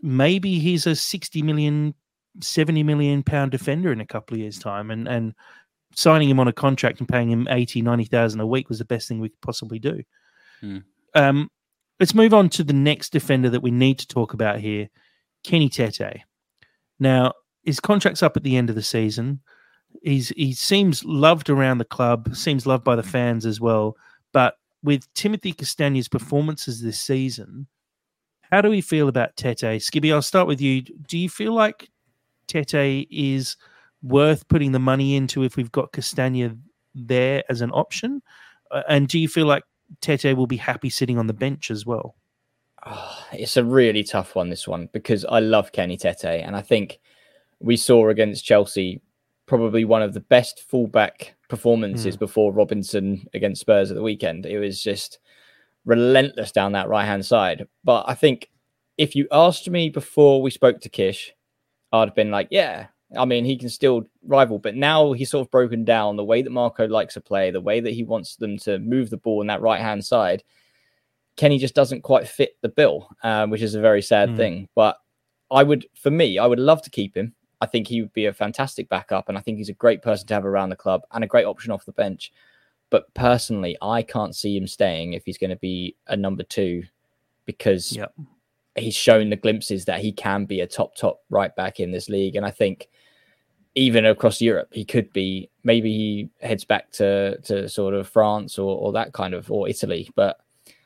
maybe he's a sixty million, seventy million pound defender in a couple of years' time, and and signing him on a contract and paying him eighty, ninety thousand a week was the best thing we could possibly do. Hmm. Um, let's move on to the next defender that we need to talk about here, Kenny Tete. Now, his contract's up at the end of the season. He's he seems loved around the club, seems loved by the fans as well. But with Timothy Castagna's performances this season, how do we feel about Tete? Skibby, I'll start with you. Do you feel like Tete is worth putting the money into if we've got Castagna there as an option? Uh, and do you feel like Tete will be happy sitting on the bench as well? Oh, it's a really tough one, this one, because I love Kenny Tete. And I think we saw against Chelsea probably one of the best fullback performances mm. before Robinson against Spurs at the weekend. It was just relentless down that right-hand side. But I think if you asked me before we spoke to Kish, I'd have been like, yeah, I mean, he can still rival. But now he's sort of broken down the way that Marco likes to play, the way that he wants them to move the ball on that right-hand side. Kenny just doesn't quite fit the bill, um, which is a very sad mm. thing. But I would, for me, I would love to keep him. I think he would be a fantastic backup, and I think he's a great person to have around the club and a great option off the bench. But personally, I can't see him staying if he's going to be a number two, because yep. he's shown the glimpses that he can be a top, top right back in this league. And I think even across Europe, he could be, maybe he heads back to, to sort of France or, or that kind of, or Italy. But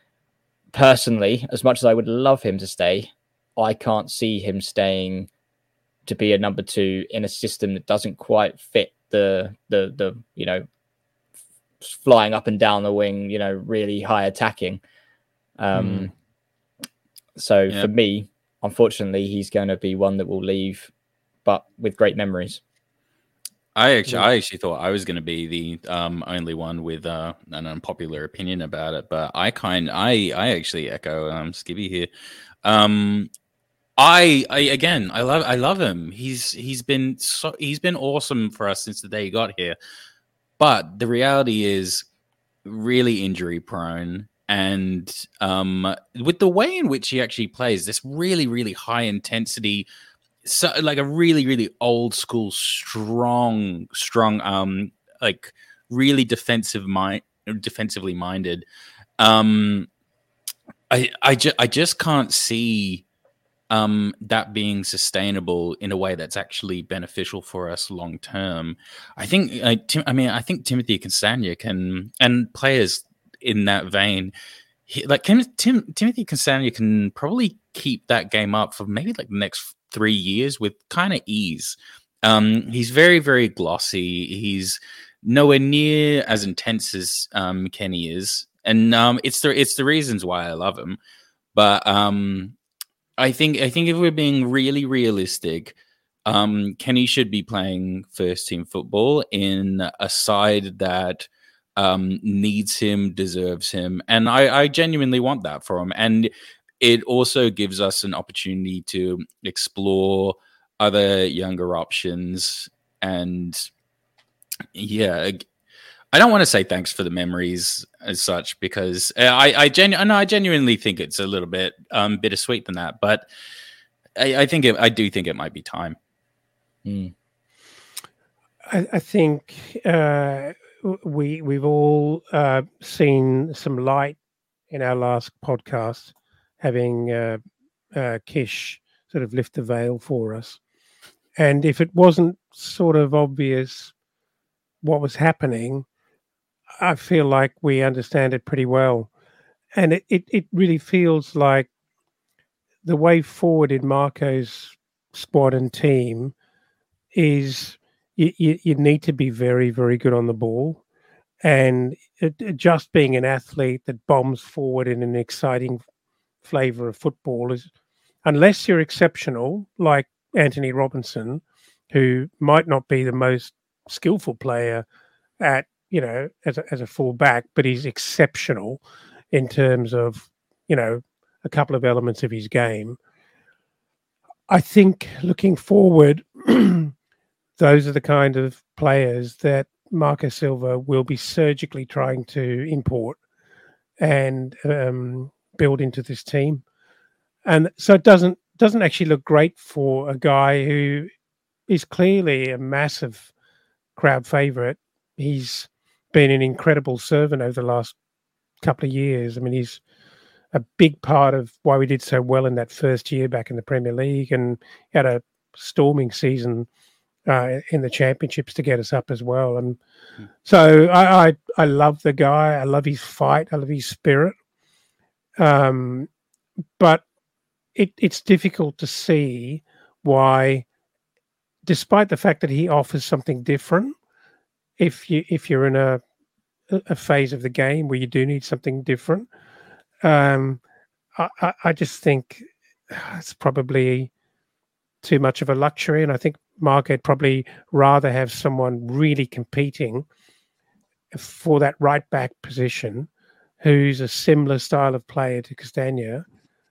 personally, as much as I would love him to stay, I can't see him staying to be a number two in a system that doesn't quite fit the, the, the, you know, flying up and down the wing, you know, really high attacking. Um, mm. So yeah. for me, unfortunately, he's going to be one that will leave, but with great memories. I actually, I actually thought I was going to be the um, only one with uh, an unpopular opinion about it, but I kind, I, I actually echo um, Skibby here. Um, I, I again, I love, I love him. He's, he's been, so, he's been awesome for us since the day he got here. But the reality is, really injury prone, and um, with the way in which he actually plays, this really, really high intensity. So, like a really, really old school, strong, strong, um, like really defensive mind, defensively minded. Um, I, I, ju- I just can't see um, that being sustainable in a way that's actually beneficial for us long term. I think, uh, Tim, I mean, I think Timothy Castagna can, and players in that vein, he, like Tim, Tim, Timothy Castagna can probably keep that game up for maybe like the next three years with kind of ease. Um, he's very, very glossy. He's nowhere near as intense as um, Kenny is. And um, it's the it's the reasons why I love him. But um, I think I think if we're being really realistic, um, Kenny should be playing first team football in a side that um, needs him, deserves him. And I, I genuinely want that for him. And it also gives us an opportunity to explore other younger options. And yeah, I don't want to say thanks for the memories as such, because I I, genu- no, I genuinely think it's a little bit um, bittersweet than that. But I, I think it, I do think it might be time. Mm. I, I think uh, we we've all uh, seen some light in our last podcast, having uh, uh, Kish sort of lift the veil for us. And if it wasn't sort of obvious what was happening, I feel like we understand it pretty well. And it, it, it really feels like the way forward in Marco's squad and team is you, you, you need to be very, very good on the ball. And it, it just being an athlete that bombs forward in an exciting flavor of football is, unless you're exceptional, like Anthony Robinson, who might not be the most skillful player at, you know, as a, as a full back, but he's exceptional in terms of, you know, a couple of elements of his game. I think looking forward, those are the kind of players that Marco Silva will be surgically trying to import and um, build into this team. And so it doesn't doesn't actually look great for a guy who is clearly a massive crowd favourite. He's been an incredible servant over the last couple of years. I mean, he's a big part of why we did so well in that first year back in the Premier League, and had a storming season uh, in the championships to get us up as well. And mm. so I, I I love the guy. I love his fight. I love his spirit. Um, but it, it's difficult to see why, despite the fact that he offers something different, if you if you're in a a phase of the game where you do need something different, um, I, I, I just think it's probably too much of a luxury, and I think Marco'd probably rather have someone really competing for that right back position who's a similar style of player to Castagna,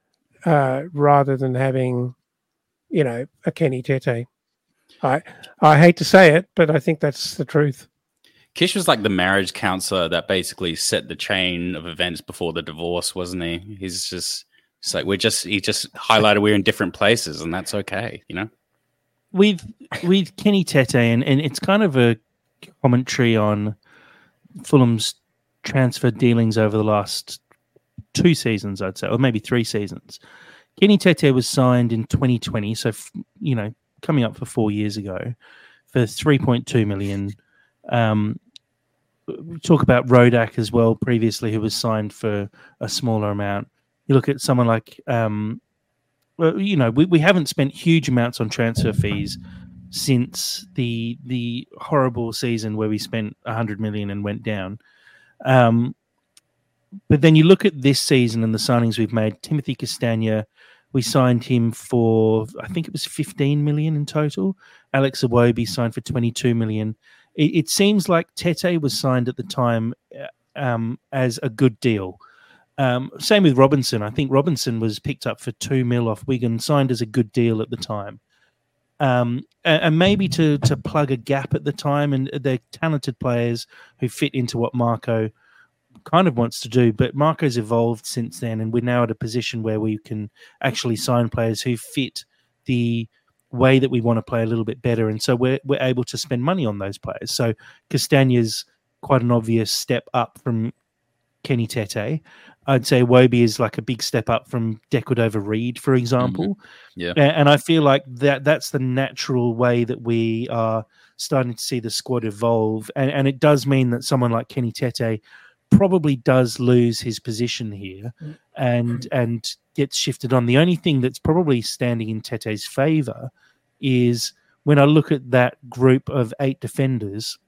uh, rather than having, you know, a Kenny Tete. I I hate to say it, but I think that's the truth. Kish was like the marriage counselor that basically set the chain of events before the divorce, wasn't he? He's just, it's like we're just he just highlighted we're in different places, and that's okay, you know. With with Kenny Tete, and, and it's kind of a commentary on Fulham's transfer dealings over the last two seasons, I'd say, or maybe three seasons. Kenny Tete was signed in twenty twenty, so you know, coming up for four years ago, for three point two million. Um, we talk about Rodak as well previously, who was signed for a smaller amount. You look at someone like, um, well, you know, we, we haven't spent huge amounts on transfer fees since the the horrible season where we spent one hundred million and went down. Um, but then you look at this season and the signings we've made. Timothy Castagna, we signed him for, I think it was fifteen million in total. Alex Iwobi signed for twenty-two million. It, it seems like Tete was signed at the time um, as a good deal. Um, same with Robinson. I think Robinson was picked up for two mil off Wigan, signed as a good deal at the time. Um, and, and maybe to to plug a gap at the time, and they're talented players who fit into what Marco kind of wants to do. But Marco's evolved since then, and we're now at a position where we can actually sign players who fit the way that we want to play a little bit better, and so we're we're able to spend money on those players. So Castagna's quite an obvious step up from Kenny Tete. I'd say Iwobi is like a big step up from Decordova-Reid, for example. Mm-hmm. Yeah, and I feel like that that's the natural way that we are starting to see the squad evolve, and and it does mean that someone like Kenny Tete probably does lose his position here, and and gets shifted on. The only thing that's probably standing in Tete's favour is when I look at that group of eight defenders.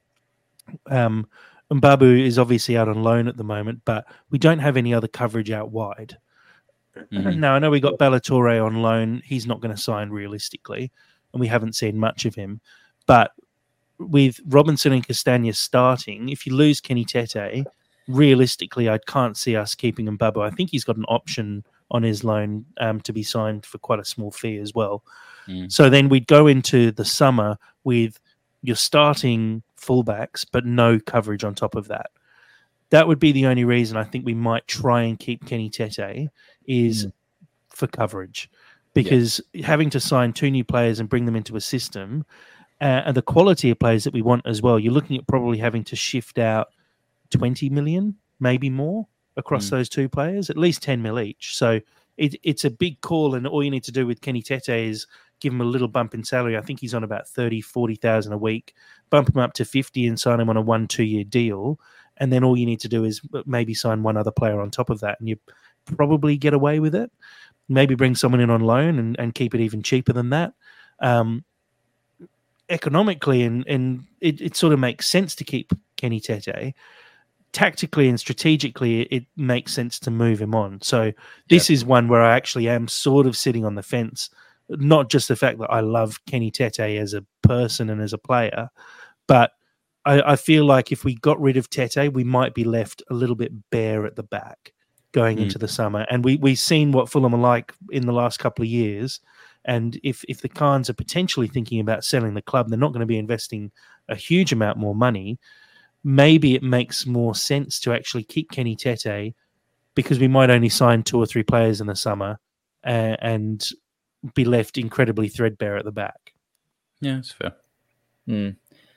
Um, Mbabu is obviously out on loan at the moment, but we don't have any other coverage out wide. Mm-hmm. Now, I know we got Ballatore on loan. He's not going to sign realistically, and we haven't seen much of him. But with Robinson and Castagna starting, if you lose Kenny Tete, realistically, I can't see us keeping Mbabu. I think he's got an option on his loan um, to be signed for quite a small fee as well. Mm. So then we'd go into the summer with your starting fullbacks, but no coverage on top of that. That would be the only reason I think we might try and keep Kenny Tete is mm. for coverage, because yeah. having to sign two new players and bring them into a system uh, and the quality of players that we want as well, you're looking at probably having to shift out twenty million, maybe more across mm. those two players, at least ten mil each. So it, it's a big call, and all you need to do with Kenny Tete is give him a little bump in salary. I think he's on about thirty, forty thousand a week, bump him up to fifty and sign him on a one, two year deal. And then all you need to do is maybe sign one other player on top of that, and you probably get away with it. Maybe bring someone in on loan and, and keep it even cheaper than that. Um, economically, and, and it, it sort of makes sense to keep Kenny Tete. Tactically and strategically, it makes sense to move him on. So this yep. is one where I actually am sort of sitting on the fence. Not just the fact that I love Kenny Tete as a person and as a player, but I, I feel like if we got rid of Tete, we might be left a little bit bare at the back going mm. into the summer. And we, we've seen what Fulham are like in the last couple of years. And if, if the Khans are potentially thinking about selling the club, they're not going to be investing a huge amount more money. Maybe it makes more sense to actually keep Kenny Tete, because we might only sign two or three players in the summer, uh, and be left incredibly threadbare at the back. Yeah, that's fair. Mm.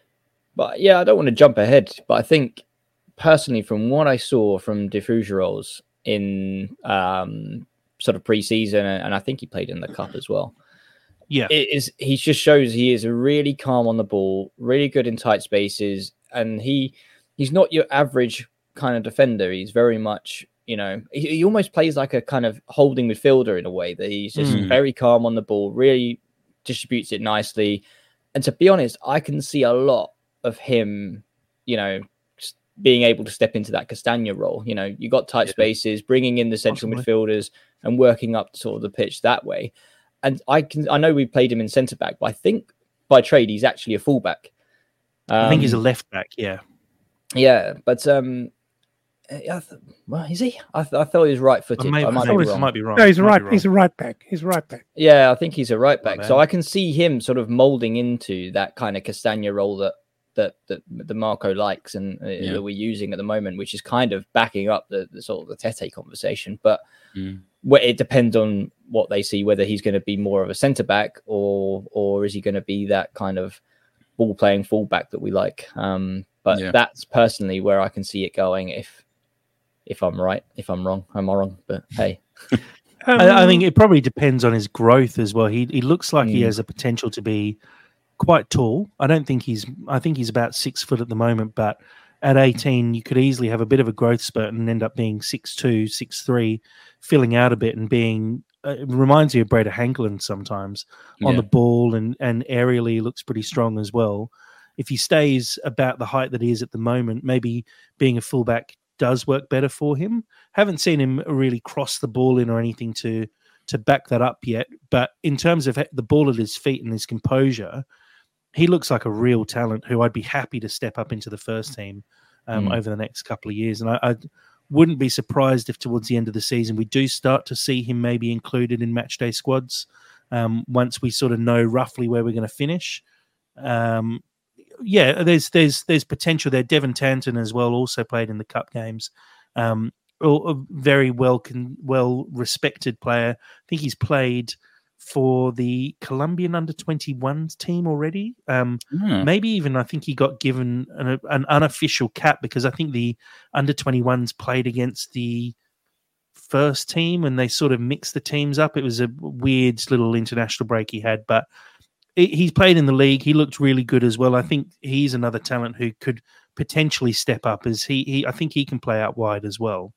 But yeah, I don't want to jump ahead, but I think personally, from what I saw from Diffuseros in um, sort of pre-season, and I think he played in the cup as well. Yeah, it is. He just shows he is really calm on the ball, really good in tight spaces, and he he's not your average kind of defender. He's very much, you know, he, he almost plays like a kind of holding midfielder in a way that he's just Mm. very calm on the ball, really distributes it nicely. And to be honest, I can see a lot of him, you know, s- being able to step into that Castagna role. You know, you got tight Yeah. spaces, bringing in the central Possibly. midfielders and working up sort of the pitch that way. And I can, I know we played him in centre back, but I think by trade he's actually a fullback. Um, I think he's a left back. Yeah, yeah, but um, I th- well, is he? I, th- I thought he was right I, footed. may, I might I be might, wrong. might be wrong. No, he's a Might right. be wrong. He's a right back. He's a right back. Yeah, I think he's a right back. My So bad. I can see him sort of molding into that kind of Castagna role that that that the Marco likes and uh, Yeah. that we're using at the moment, which is kind of backing up the, the sort of the Tete conversation. But Mm. where it depends on what they see, whether he's going to be more of a centre back or or is he going to be that kind of ball playing fullback that we like. Um, but Yeah. that's personally where I can see it going. If if I'm right, if I'm wrong, I'm wrong. But hey, Um, I, I think it probably depends on his growth as well. He he looks like he Mm. has a potential to be quite tall. I don't think he's. I think he's about six foot at the moment, but at eighteen, you could easily have a bit of a growth spurt and end up being six two, six three, filling out a bit and being. Uh, it reminds me of Breda Hangeland sometimes on Yeah. the ball and and aerially looks pretty strong as well. If he stays about the height that he is at the moment, maybe being a fullback does work better for him. Haven't seen him really cross the ball in or anything to to back that up yet. But in terms of the ball at his feet and his composure, he looks like a real talent who I'd be happy to step up into the first team um, Mm. over the next couple of years. And I, I wouldn't be surprised if towards the end of the season we do start to see him maybe included in match day squads um, once we sort of know roughly where we're going to finish. Um, yeah, there's there's there's potential there. Devon Tanton as well also played in the cup games. Um, a a very well con, well respected player. I think he's played for the Colombian under twenty-ones team already. Um, Hmm. maybe even I think he got given an, an unofficial cap because I think the under twenty-ones played against the first team and they sort of mixed the teams up. It was a weird little international break he had, but he- he's played in the league. He looked really good as well. I think he's another talent who could potentially step up as he, he I think he can play out wide as well.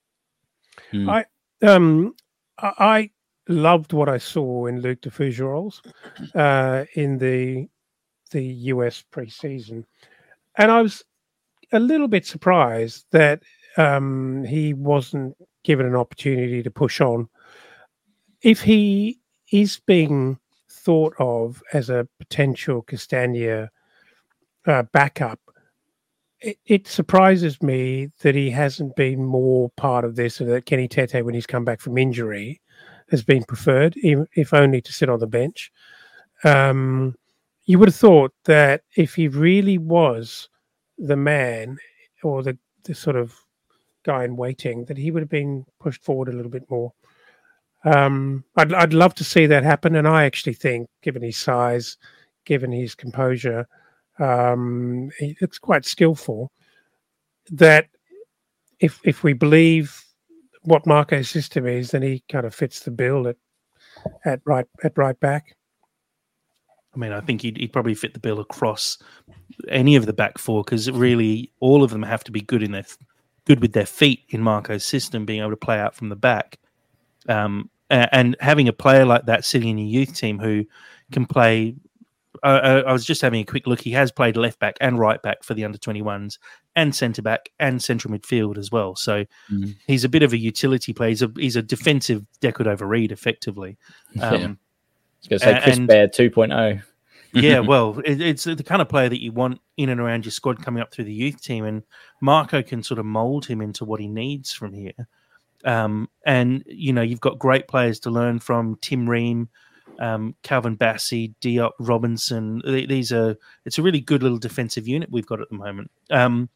Um, I I loved what I saw in Luke Diffuseros uh, in the the U S preseason, and I was a little bit surprised that um, he wasn't given an opportunity to push on. If he is being thought of as a potential Castagna uh, backup, it, it surprises me that he hasn't been more part of this, and that Kenny Tete, when he's come back from injury, has been preferred, even if only to sit on the bench. Um, you would have thought that if he really was the man or the, the sort of guy in waiting, that he would have been pushed forward a little bit more. Um, I'd, I'd love to see that happen, and I actually think, given his size, given his composure, um, he looks quite skillful. That if if we believe what Marco's system is, then he kind of fits the bill at at right at right back. I mean, I think he'd, he'd probably fit the bill across any of the back four because really all of them have to be good in their good with their feet in Marco's system, being able to play out from the back. Um, a- and having a player like that sitting in your youth team who can play. Uh, I was just having a quick look. He has played left back and right back for the under twenty-ones and centre back and central midfield as well. So Mhm. he's a bit of a utility player. He's a, he's a defensive Deckard over Reed, effectively. Um, Yeah. I was going to say Chris and- Baird two point oh. yeah, well, it, it's the kind of player that you want in and around your squad coming up through the youth team, and Marco can sort of mould him into what he needs from here. Um, and you know, you've got great players to learn from: Tim Ream, um, Calvin Bassey, Diop Robinson. Th- These are it's a really good little defensive unit we've got at the moment. Um,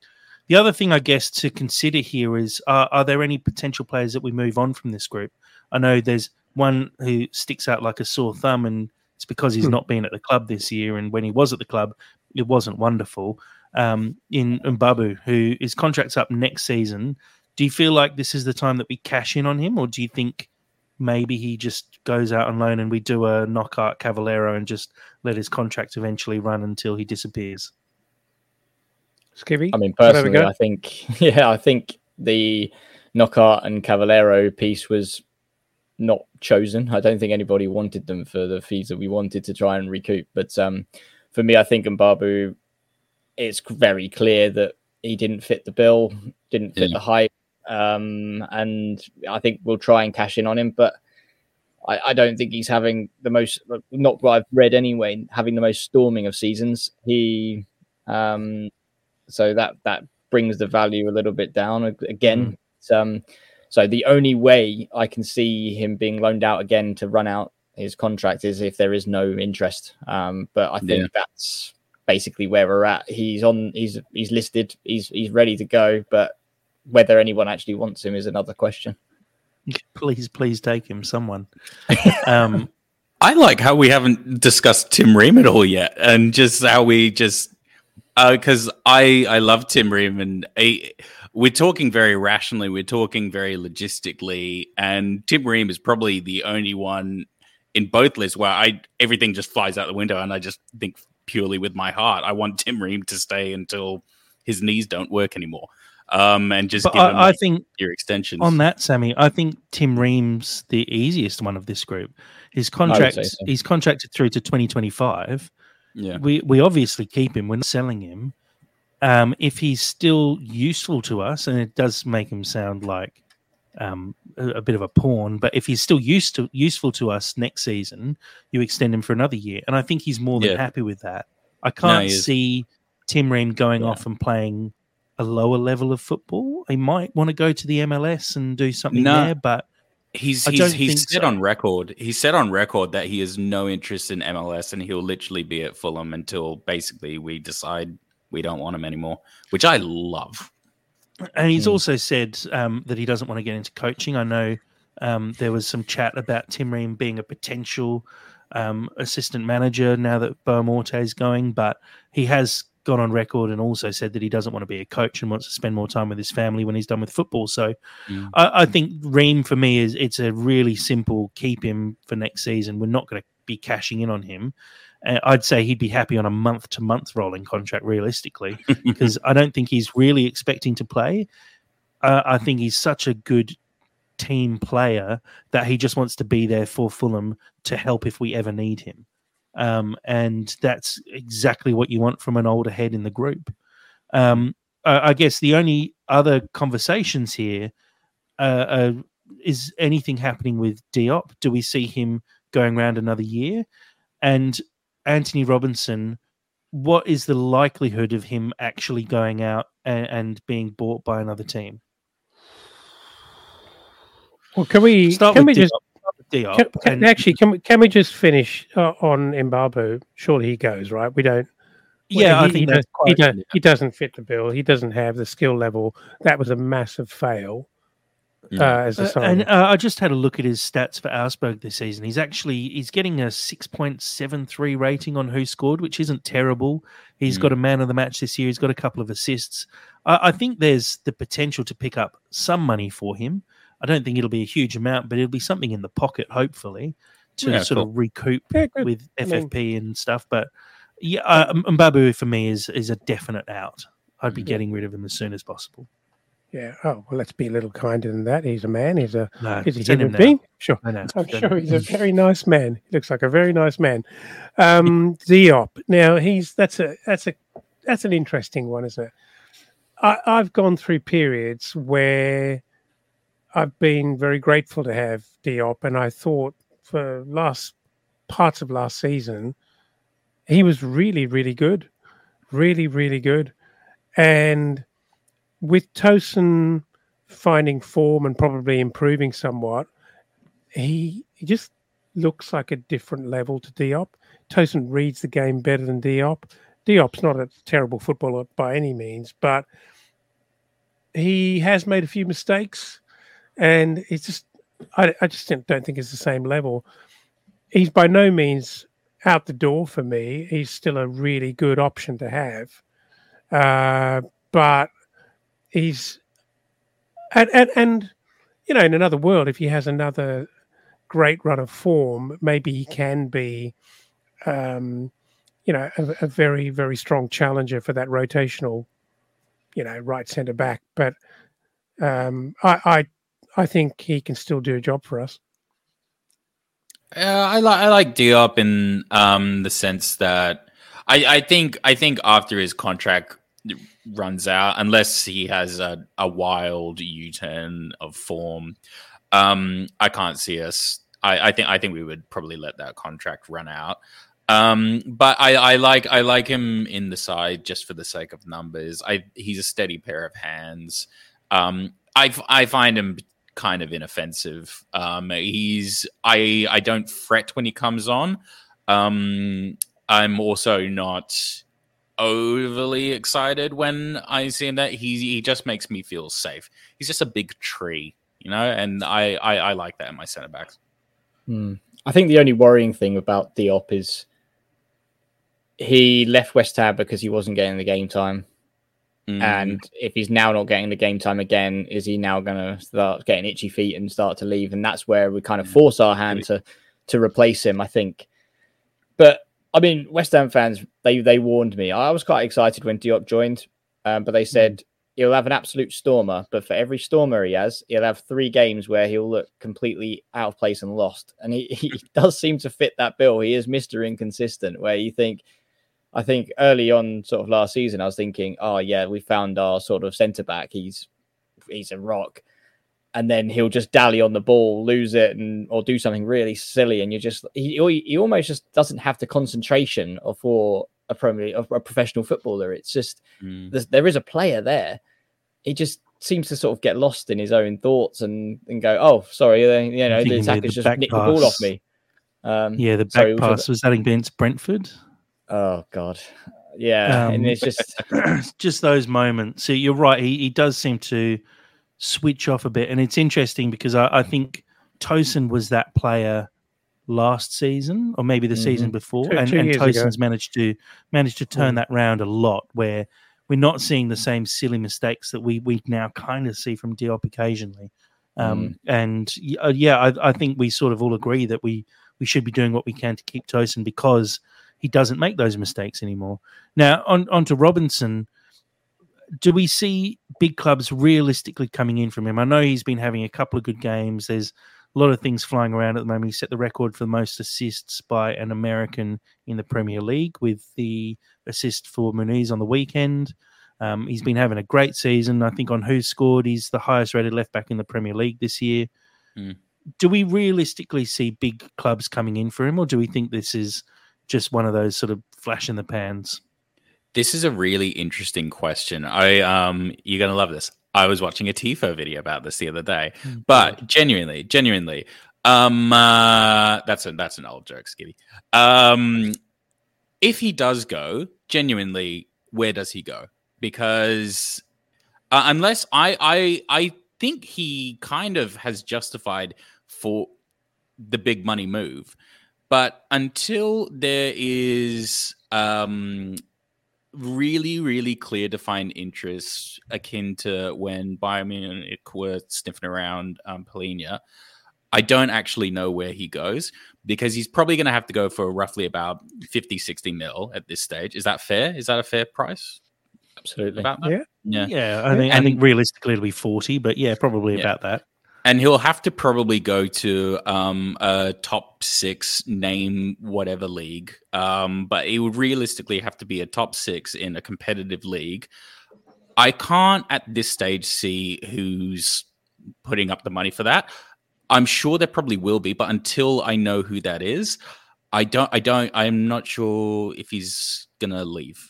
The other thing, I guess, to consider here is, uh, are there any potential players that we move on from this group? I know there's one who sticks out like a sore thumb, and it's because he's Hmm. not been at the club this year. And when he was at the club, it wasn't wonderful. Um, in Mbabu, who his contract's up next season. Do you feel like this is the time that we cash in on him, or do you think maybe he just goes out on loan and we do a knockout Cavallero and just let his contract eventually run until he disappears? Skibby? I mean, Have a personally, go? I think, yeah, I think the Knockout and Cavallero piece was not chosen. I don't think anybody wanted them for the fees that we wanted to try and recoup. But um, for me, I think Mbabu, it's very clear that he didn't fit the bill, didn't fit Yeah. the hype. Um, and I think we'll try and cash in on him. But I, I don't think he's having the most, not what I've read anyway, having the most storming of seasons. He, um, so that that brings the value a little bit down again. Mm. It's, um, so the only way I can see him being loaned out again to run out his contract is if there is no interest. Um, but I think Yeah. that's basically where we're at. He's on. He's he's listed. He's he's ready to go. But whether anyone actually wants him is another question. Please, please take him, someone. Um, I like how we haven't discussed Tim Ream at all yet, and just how we just because I I love Tim Ream, and I, we're talking very rationally, we're talking very logistically, and Tim Ream is probably the only one in both lists where I everything just flies out the window, and I just think purely with my heart, I want Tim Ream to stay until his knees don't work anymore, um, and just but give him I, I like, think your extensions on that, Sammy, I think Tim Ream's the easiest one of this group. His contract, say so. he's contracted through to twenty twenty-five. Yeah, We we obviously keep him. We're not selling him. Um, if he's still useful to us, and it does make him sound like um, a, a bit of a pawn, but if he's still used to useful to us next season, you extend him for another year, and I think he's more than Yeah. happy with that. I No, can't he is. see Tim Ream going Yeah. off and playing a lower level of football. He might want to go to the M L S and do something No. there, but He's I he's don't he's think said so. on record. He said on record that he has no interest in M L S, and he'll literally be at Fulham until basically we decide we don't want him anymore, which I love. And he's Hmm. also said um, that he doesn't want to get into coaching. I know um, there was some chat about Tim Ream being a potential um, assistant manager now that Bo Morte is going, but he has gone on record and also said that he doesn't want to be a coach and wants to spend more time with his family when he's done with football. So Mm. I, I think Ream for me is it's a really simple keep him for next season. We're not going to be cashing in on him. Uh, I'd say he'd be happy on a month to month rolling contract realistically, because I don't think he's really expecting to play. Uh, I think he's such a good team player that he just wants to be there for Fulham to help if we ever need him. Um, and that's exactly what you want from an older head in the group. Um, I, I guess the only other conversations here uh, uh, is anything happening with Diop? Do we see him going around another year? And Anthony Robinson, what is the likelihood of him actually going out and, and being bought by another team? Well, can we Start can with we Diop. just Start with Diop, can, can- and- actually can we can we just finish uh, on Mbabu? Surely he goes, right? We don't. yeah, he, I think he, that's does, he, quite, does, he doesn't fit the bill. He doesn't have the skill level. That was a massive fail uh, Yeah. as a Uh, signing. and uh, I just had a look at his stats for Augsburg this season. He's actually he's getting a six point seven three rating on Who Scored, which isn't terrible. He's Mm. got a man of the match this year. He's got a couple of assists. I, I think there's the potential to pick up some money for him. I don't think it'll be a huge amount, but it'll be something in the pocket, hopefully, to Yeah, sort cool. of recoup Yeah, good. with I F mean- F P and stuff. But yeah, uh, Mbabu for me is is a definite out. I'd be Yeah. getting rid of him as soon as possible. Yeah. Oh well, let's be a little kinder than that. He's a man. He's a No, he's a send him human now. being. Sure. I know. I'm Send sure him. he's a very nice man. He looks like a very nice man. Um, Diop. Now he's that's a that's a that's an interesting one, isn't it? I, I've gone through periods where I've been very grateful to have Diop, and I thought for last parts of last season he was really, really good, really, really good, and with Tosin finding form and probably improving somewhat, he, he just looks like a different level to Diop. Tosin reads the game better than Diop. Diop's not a terrible footballer by any means, but he has made a few mistakes, and it's just I, I just don't think it's the same level. He's by no means out the door for me. He's still a really good option to have, uh, but he's and, and and you know, in another world, if he has another great run of form, maybe he can be, um, you know, a, a very very strong challenger for that rotational, you know, right centre back. But um, I, I I think he can still do a job for us. Uh, I like I like Diop in um, the sense that I, I think I think after his contract runs out, unless he has a, a wild U-turn of form, um, I can't see us. I, I think I think we would probably let that contract run out. Um, but I, I like I like him in the side just for the sake of numbers. I he's a steady pair of hands. Um, I I find him kind of inoffensive. Um, he's I I don't fret when he comes on. Um, I'm also not overly excited when I see him. That he he just makes me feel safe. He's just a big tree, you know, and I I, I like that in my centre backs. Hmm. I think the only worrying thing about Diop is he left West Ham because he wasn't getting the game time. Mm. And if he's now not getting the game time again, is he now going to start getting itchy feet and start to leave? And that's where we kind of force our hand to to replace him, I think. But I mean, West Ham fans, they they warned me. I was quite excited when Diop joined, um, but they said mm. he'll have an absolute stormer. But for every stormer he has, he'll have three games where he'll look completely out of place and lost. And he, he does seem to fit that bill. He is Mister Inconsistent, where you think, I think early on, sort of last season, I was thinking, oh yeah, we found our sort of centre back. He's he's a rock, and then he'll just dally on the ball, lose it, and or do something really silly, and you just he he almost just doesn't have the concentration of for a Premier of a professional footballer. It's just mm. there is a player there. He just seems to sort of get lost in his own thoughts and, and go, oh, sorry, you know, the attackers just nicked the ball off me. Um, yeah, the back pass was, was that against Brentford. Oh God, yeah, um, and it's just just those moments. So you're right. He he does seem to switch off a bit, and it's interesting because I, I think Tosin was that player last season, or maybe the mm-hmm. season before, two, and, two and Tosin's ago. managed to managed to turn mm. that round a lot. Where we're not seeing the same silly mistakes that we we now kind of see from Diop occasionally. Um, mm. And uh, yeah, I, I think we sort of all agree that we we should be doing what we can to keep Tosin because he doesn't make those mistakes anymore. Now, on, on to Robinson, do we see big clubs realistically coming in from him? I know he's been having a couple of good games. There's a lot of things flying around at the moment. He set the record for the most assists by an American in the Premier League with the assist for Muniz on the weekend. Um, he's been having a great season. I think on Who Scored, he's the highest rated left back in the Premier League this year. Mm. Do we realistically see big clubs coming in for him, or do we think this is just one of those sort of flash in the pans? This is a really interesting question. I um, you're gonna love this. I was watching a Tifo video about this the other day, mm-hmm. but genuinely, genuinely, um, uh, that's a that's an old joke, Skitty. Um, if he does go, genuinely, where does he go? Because uh, unless I I I think he kind of has justified for the big money move. But until there is um, really, really clear defined interests akin to when Bayern Munich were sniffing around um, Palhinha, I don't actually know where he goes because he's probably going to have to go for roughly about fifty, sixty mil at this stage. Is that fair? Is that a fair price? Absolutely. About that? Yeah. Yeah. yeah I think and, I think realistically it'll be forty, but yeah, probably yeah. about that. And he'll have to probably go to um, a top six name whatever league. Um, but it would realistically have to be a top six in a competitive league. I can't at this stage see who's putting up the money for that. I'm sure there probably will be, but until I know who that is, I don't I don't I'm not sure if he's gonna leave.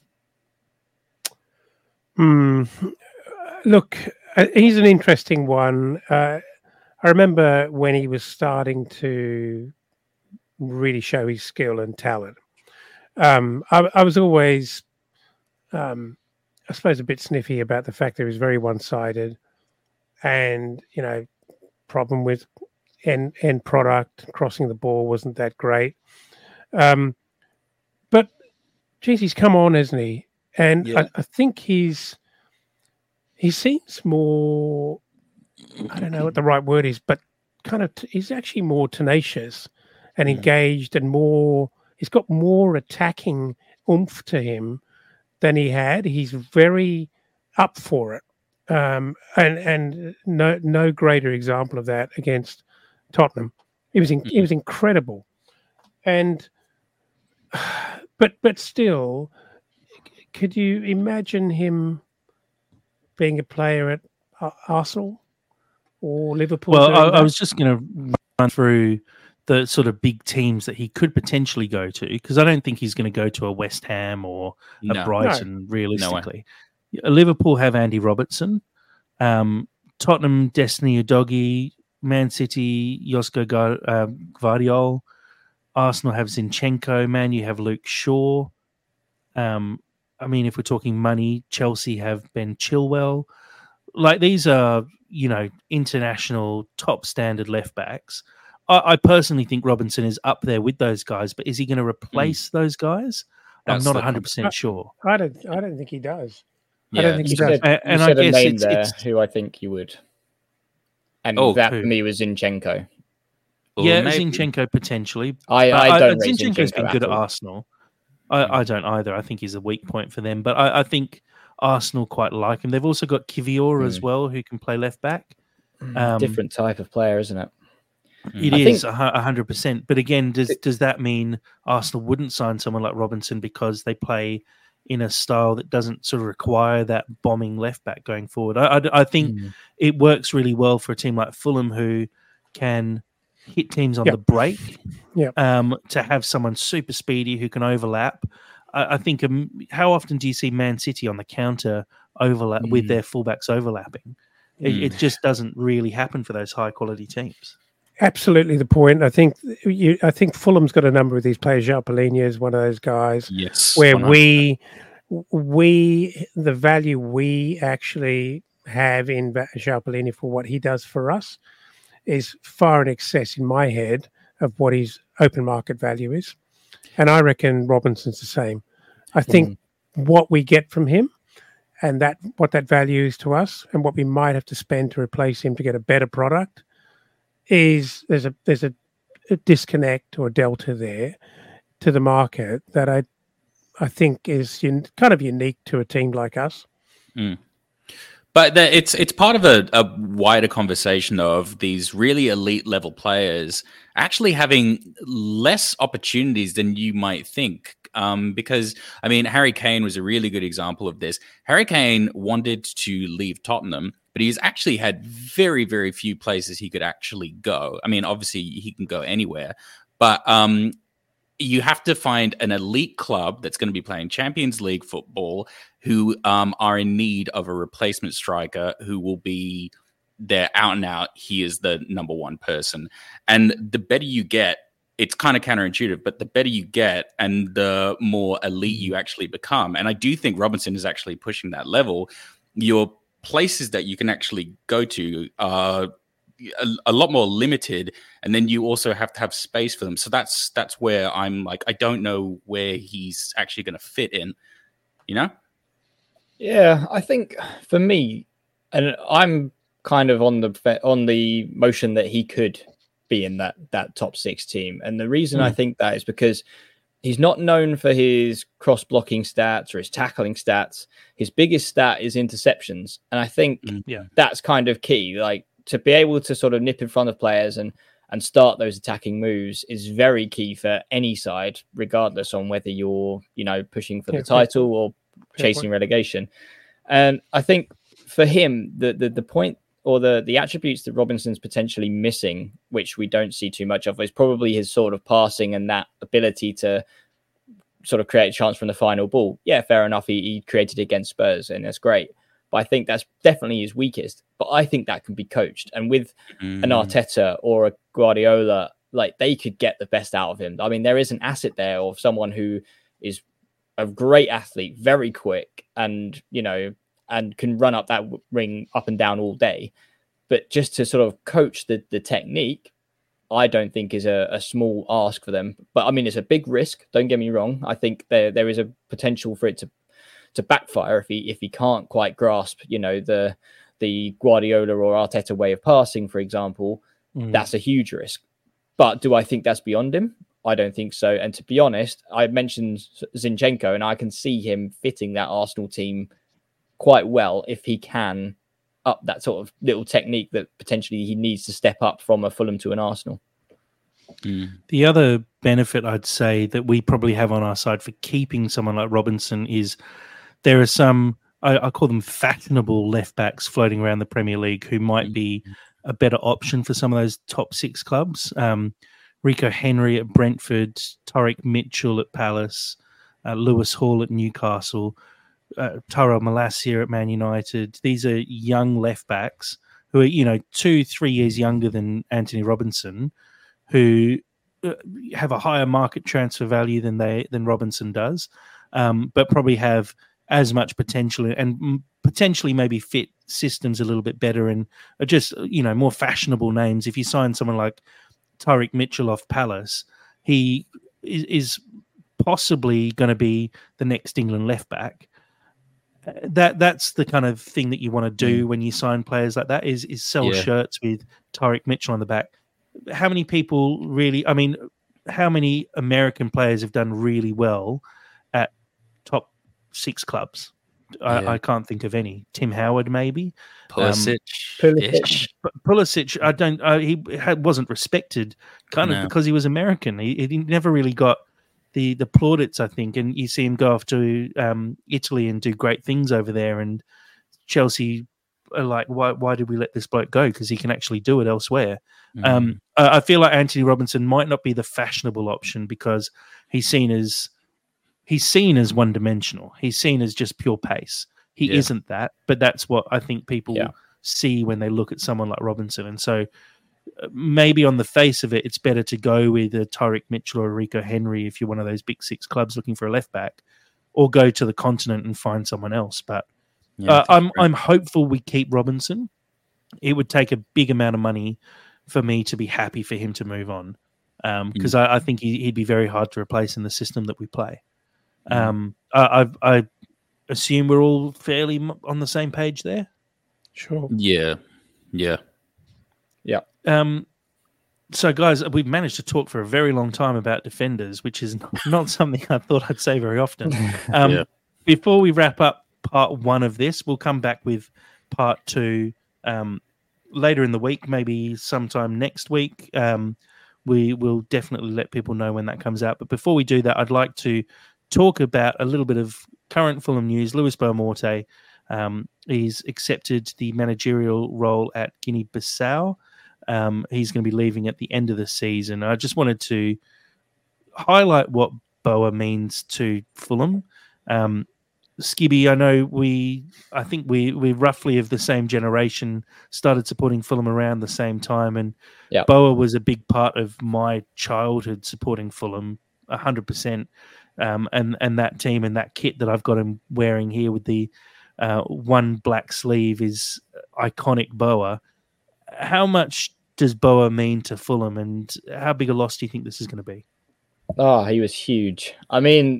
Hmm. Look, he's an interesting one. Uh, I remember when he was starting to really show his skill and talent. Um, I, I was always um, I suppose, a bit sniffy about the fact that it was very one-sided, and you know, problem with end end product crossing the ball wasn't that great. Um, but geez, he's come on, hasn't he? And Yeah. I, I think he's he seems more. I don't know what the right word is, but kind of t- he's actually more tenacious and Mm. engaged and more. He's got more attacking oomph to him than he had. He's very up for it, um, and and no no greater example of that against Tottenham. It was in, it was incredible, and but but still, could you imagine him being a player at uh, Arsenal or Liverpool? Well, doing I, I that? was just going to run through the sort of big teams that he could potentially go to, because I don't think he's going to go to a West Ham or a No. Brighton, realistically. Liverpool have Andy Robertson, um, Tottenham, Destiny Udogie, Man City, Josko Gar- uh, Gvardiol, Arsenal have Zinchenko, Man U have Luke Shaw. Um, I mean, if we're talking money, Chelsea have Ben Chilwell. Like, these are, you know, international top standard left backs. I, I personally think Robinson is up there with those guys, but is he going to replace those guys? That's I'm not the one hundred percent sure. I don't I don't think he does. I Yeah. don't think You he does. said, A- you and I said a guess name it's- there it's- who I think you would. And Oh, that who? for me was Zinchenko. Well, yeah, maybe- Zinchenko potentially. I, But I don't rate Zinchenko's Zinchenko been at good at all. Arsenal. I, I don't either. I think he's a weak point for them. But I, I think Arsenal quite like him. They've also got Kivior as Mm. well, who can play left back. Um, Different type of player, isn't it? It I is think- a hu- a hundred percent. But again, does It- does that mean Arsenal wouldn't sign someone like Robinson because they play in a style that doesn't sort of require that bombing left back going forward? I, I, I think Mm. it works really well for a team like Fulham, who can hit teams on Yep. the break. Yep. Um, to have someone super speedy who can overlap. I, I think um, how often do you see Man City on the counter overlap with Mm. their fullbacks overlapping? It, Mm. it just doesn't really happen for those high quality teams. Absolutely the point. I think you. I think Fulham's got a number of these players. João Palhinha is one of those guys Yes. where one hundred we, we, the value we actually have in Va- João Palhinha for what he does for us is far in excess, in my head, of what his open market value is. And I reckon Robinson's the same. I think what we get from him and that what that value is to us and what we might have to spend to replace him to get a better product is there's a there's a, a disconnect or a delta there to the market that I I think is un, kind of unique to a team like us. But the, it's it's part of a, a wider conversation though, of these really elite level players actually having less opportunities than you might think. Um, because, I mean, Harry Kane was a really good example of this. Harry Kane wanted to leave Tottenham, but he's actually had very, very few places he could actually go. I mean, obviously he can go anywhere, but um, you have to find an elite club that's going to be playing Champions League football who um, are in need of a replacement striker who will be there out and out. He is the number one person. And the better you get, it's kind of counterintuitive, but the better you get and the more elite you actually become. And I do think Robinson is actually pushing that level. Your places that you can actually go to are a, a lot more limited, and then you also have to have space for them. So that's that's where I'm like, I don't know where he's actually going to fit in, you know? Yeah, I think for me, and I'm kind of on the on the motion that he could be in that that top six team, and the reason I think that is because he's not known for his cross blocking stats or his tackling stats. His biggest stat is interceptions, and I think Yeah. that's kind of key. Like, to be able to sort of nip in front of players and and start those attacking moves is very key for any side, regardless on whether you're, you know, pushing for Yeah, the fair title or Fair chasing point. relegation. And I think for him, the, the the point or the the attributes that Robinson's potentially missing, which we don't see too much of, is probably his sort of passing and that ability to sort of create a chance from the final ball. Yeah, fair enough. He, he created it against Spurs, and that's great. But I think that's definitely his weakest. But I think that can be coached. And with an Arteta or a Guardiola, like, they could get the best out of him. I mean, there is an asset there of someone who is a great athlete, very quick, and you know, and can run up that ring up and down all day. But just to sort of coach the the technique, I don't think is a, a small ask for them. But I mean, it's a big risk. Don't get me wrong. I think there there is a potential for it to to backfire if he if he can't quite grasp, you know, the the Guardiola or Arteta way of passing, for example. Mm. That's a huge risk. But do I think that's beyond him? I don't think so. And to be honest, I mentioned Zinchenko, and I can see him fitting that Arsenal team quite well if he can up that sort of little technique that potentially he needs to step up from a Fulham to an Arsenal. Mm. The other benefit I'd say that we probably have on our side for keeping someone like Robinson is there are some, I, I call them fashionable left backs floating around the Premier League who might be a better option for some of those top six clubs. Um, Rico Henry at Brentford, Tariq Mitchell at Palace, uh, Lewis Hall at Newcastle, uh, Tyrell Malacia at Man United. These are young left backs who are, you know, two, three years younger than Anthony Robinson, who uh, have a higher market transfer value than they than Robinson does, um, but probably have as much potential and potentially maybe fit systems a little bit better and are just, you know, more fashionable names. If you sign someone like Tariq Mitchell off Palace, he is, is possibly going to be the next England left back. That that's the kind of thing that you want to do mm. when you sign players like that is is sell yeah. shirts with Tariq Mitchell on the back. How many people really? I mean, how many American players have done really well at top six clubs? I, yeah. I can't think of any. Tim Howard, maybe. Pulisic. Um, Pulisic. Pulisic. I don't. Uh, he had, wasn't respected, kind no. of because he was American. He, he never really got the the plaudits, I think. And you see him go off to um, Italy and do great things over there. And Chelsea are like, why? Why did we let this bloke go? Because he can actually do it elsewhere. Mm. Um, I feel like Anthony Robinson might not be the fashionable option because he's seen as he's seen as one dimensional. He's seen as just pure pace. He yeah. isn't that, but that's what I think people yeah. see when they look at someone like Robinson. And so uh, maybe on the face of it, it's better to go with a Tariq Mitchell or a Rico Henry if you're one of those big six clubs looking for a left back, or go to the continent and find someone else. But yeah, uh, I'm I'm hopeful we keep Robinson. It would take a big amount of money for me to be happy for him to move on, because um, mm. I, I think he, he'd be very hard to replace in the system that we play. Mm. Um, I, I, I assume we're all fairly on the same page there. Sure. Yeah. Yeah. Yeah. Um. So, guys, we've managed to talk for a very long time about defenders, which is not, not something I thought I'd say very often. Um, yeah. Before we wrap up part one of this, we'll come back with part two um, later in the week, maybe sometime next week. Um, we will definitely let people know when that comes out. But before we do that, I'd like to talk about a little bit of current Fulham news. Luis Boa-Morte, um, he's accepted the managerial role at Guinea-Bissau. Um, he's going to be leaving at the end of the season. I just wanted to highlight what Boa means to Fulham. Um, Skibby, I know we, I think we we roughly of the same generation, started supporting Fulham around the same time, and yep. Boa was a big part of my childhood supporting Fulham, a hundred percent. Um, and and that team and that kit that I've got him wearing here with the uh, one black sleeve is iconic Boa. How much does Boa mean to Fulham, and how big a loss do you think this is going to be? Oh, he was huge. I mean,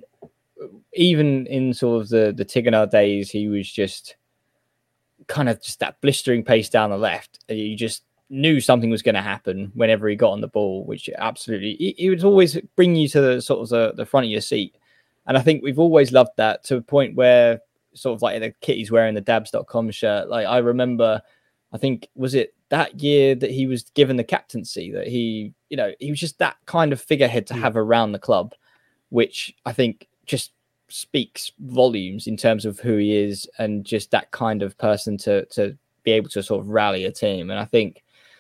even in sort of the, the Tigana days, he was just kind of just that blistering pace down the left. You just knew something was going to happen whenever he got on the ball, which absolutely, he, he would always bring you to the sort of the, the front of your seat. And I think we've always loved that, to a point where sort of like the kit he's wearing, the dabs dot com shirt. Like I remember, I think, was it that year that he was given the captaincy, that he, you know, he was just that kind of figurehead to have around the club, which I think just speaks volumes in terms of who he is, and just that kind of person to to be able to sort of rally a team. And I think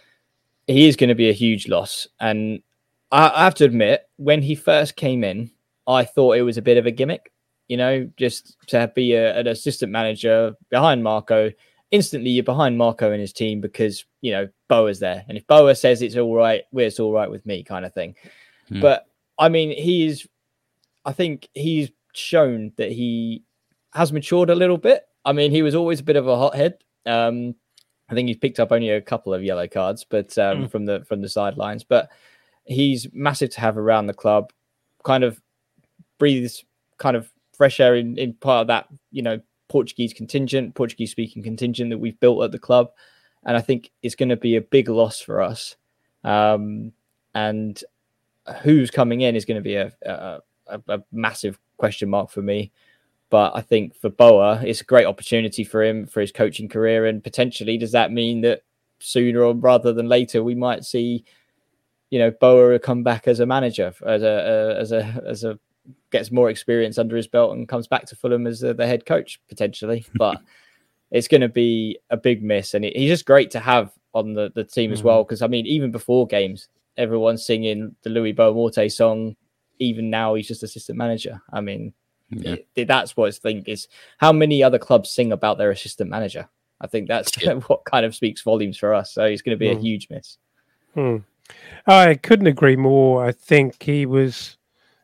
he is going to be a huge loss. And I, I have to admit, when he first came in, I thought it was a bit of a gimmick, you know, just to be a, an assistant manager behind Marco. Instantly, you're behind Marco and his team because, you know, Boa's there. And if Boa says it's all right, well, it's all right with me, kind of thing. Hmm. But I mean, he's, I think he's shown that he has matured a little bit. I mean, he was always a bit of a hothead. Um, I think he's picked up only a couple of yellow cards, but um, mm. from the from the sidelines. But he's massive to have around the club. Kind of breathes kind of fresh air in, in part of that, you know, Portuguese contingent, Portuguese speaking contingent that we've built at the club. And I think it's going to be a big loss for us. Um, and who's coming in is going to be a, a, a, a massive question mark for me. But I think for Boa, it's a great opportunity for him, for his coaching career. And potentially, does that mean that sooner or rather than later, we might see, you know, Boa come back as a manager, as a, a as a as a gets more experience under his belt and comes back to Fulham as the, the head coach potentially. But it's going to be a big miss, and it, he's just great to have on the, the team as well. Because I mean, even before games, everyone's singing the Louis Boa Morte song. Even now, he's just assistant manager. I mean, yeah. it, that's what I think is. How many other clubs sing about their assistant manager? I think that's yeah. what kind of speaks volumes for us. So he's going to be mm. a huge miss. Hmm. I couldn't agree more. I think he was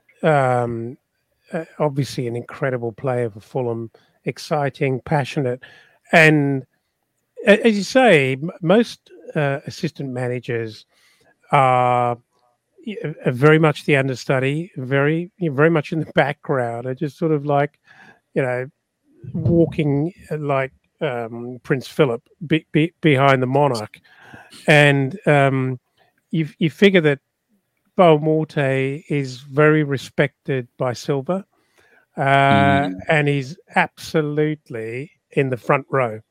um, obviously an incredible player for Fulham, exciting, passionate. And as you say, most uh, assistant managers are, are very much the understudy, very very much in the background. Are just sort of like, you know, walking like um, Prince Philip be, be, behind the monarch. And um, you you figure that Boa Morte is very respected by Silva, uh, mm. and he's absolutely in the front row.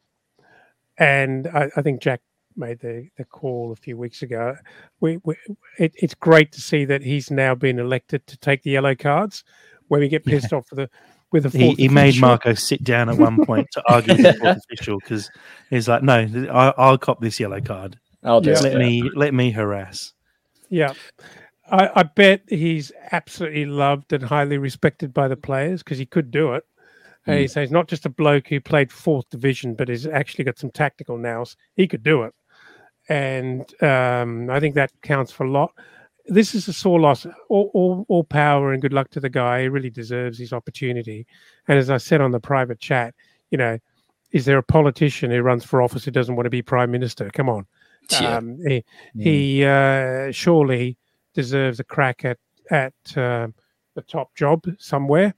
And I, I think Jack made the, the call a few weeks ago. We, we it, it's great to see that he's now been elected to take the yellow cards when we get pissed yeah. off with the with the fourth he, he made Marco sit down at one point to argue with the fourth official because he's like, no, I, I'll cop this yellow card. I'll just let yeah. me let me harass. Yeah. I, I bet he's absolutely loved and highly respected by the players because he could do it. Mm. And he says not just a bloke who played fourth division, but has actually got some tactical nous. He could do it. And um, I think that counts for a lot. This is a sore loss. All, all, all power and good luck to the guy. He really deserves his opportunity. And as I said on the private chat, you know, is there a politician who runs for office who doesn't want to be prime minister? Come on. Yeah. Um, he mm. he uh, surely deserves a crack at at uh, the top job somewhere.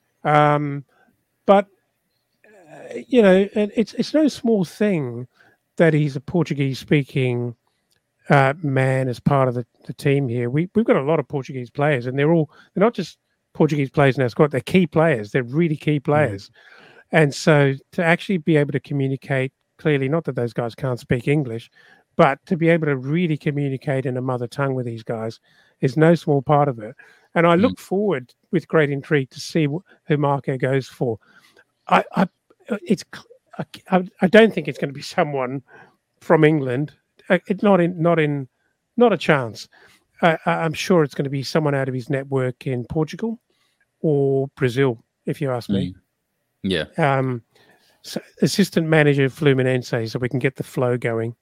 Um, but uh, you know, it's it's no small thing that he's a Portuguese-speaking uh, man as part of the, the team here. We we've got a lot of Portuguese players, and they're all they're not just Portuguese players in our squad. They're key players. They're really key players, mm. and so to actually be able to communicate clearly, not that those guys can't speak English, but to be able to really communicate in a mother tongue with these guys is no small part of it. And I look mm. forward with great intrigue to see who Marco goes for. I, I, it's, I, I don't think it's going to be someone from England. It's not in, not in, not a chance. I, I'm sure it's going to be someone out of his network in Portugal or Brazil, if you ask me. Mm. Yeah. Um, so assistant manager of Fluminense, so we can get the flow going.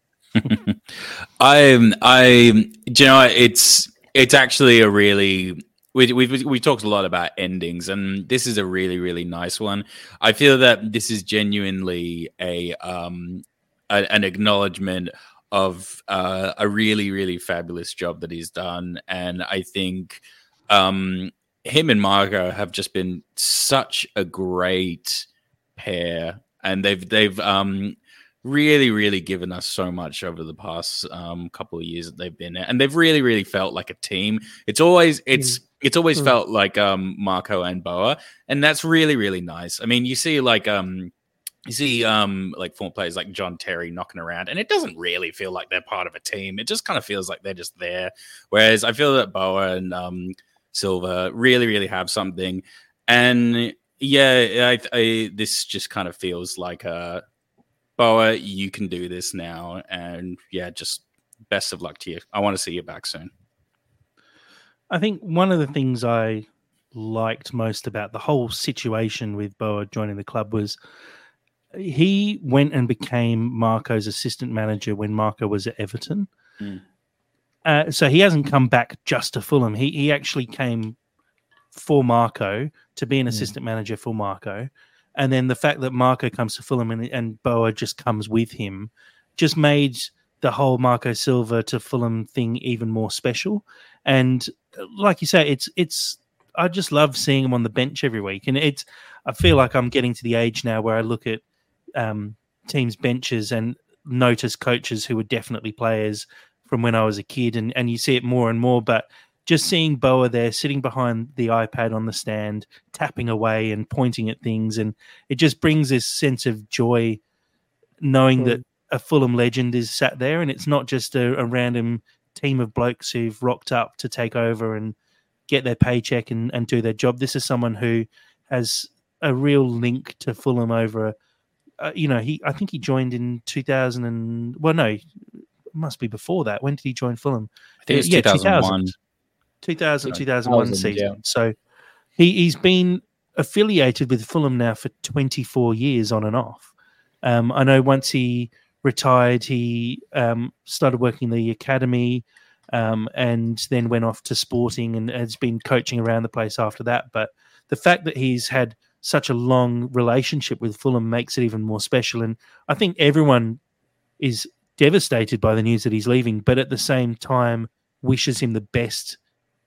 I, I, do you know, it's it's actually a really we we've we talked a lot about endings, and this is a really really nice one. I feel that this is genuinely a um a, an acknowledgement of uh, a really really fabulous job that he's done, and I think um him and Marco have just been such a great pair, and they've they've um. really, really given us so much over the past um, couple of years that they've been there, and they've really, really felt like a team. It's always, it's, mm. it's always mm. felt like um, Marco and Boa, and that's really, really nice. I mean, you see, like, um, you see, um, like former players like John Terry knocking around, and it doesn't really feel like they're part of a team. It just kind of feels like they're just there. Whereas I feel that Boa and um, Silva really, really have something, and yeah, I, I, this just kind of feels like a. Boa, you can do this now. And yeah, just best of luck to you. I want to see you back soon. I think one of the things I liked most about the whole situation with Boa joining the club was he went and became Marco's assistant manager when Marco was at Everton. Mm. Uh, so he hasn't come back just to Fulham. He he actually came for Marco to be an assistant mm. manager for Marco. And then the fact that Marco comes to Fulham and, and Boa just comes with him just made the whole Marco Silva to Fulham thing even more special. And like you say, it's it's I just love seeing him on the bench every week. And it's I feel like I'm getting to the age now where I look at um, teams' benches and notice coaches who were definitely players from when I was a kid. And, and you see it more and more. But just seeing Boa there sitting behind the iPad on the stand, tapping away and pointing at things. And it just brings this sense of joy knowing mm. that a Fulham legend is sat there and it's not just a, a random team of blokes who've rocked up to take over and get their paycheck and, and do their job. This is someone who has a real link to Fulham over, uh, you know, he I think he joined in two thousand and, well, no, it must be before that. When did he join Fulham? I think it's yeah, two thousand one. two thousand, two thousand one season. Yeah. So he, he's been affiliated with Fulham now for twenty-four years on and off. Um, I know once he retired, he um, started working in the academy um, and then went off to Sporting and has been coaching around the place after that. But the fact that he's had such a long relationship with Fulham makes it even more special. And I think everyone is devastated by the news that he's leaving, but at the same time wishes him the best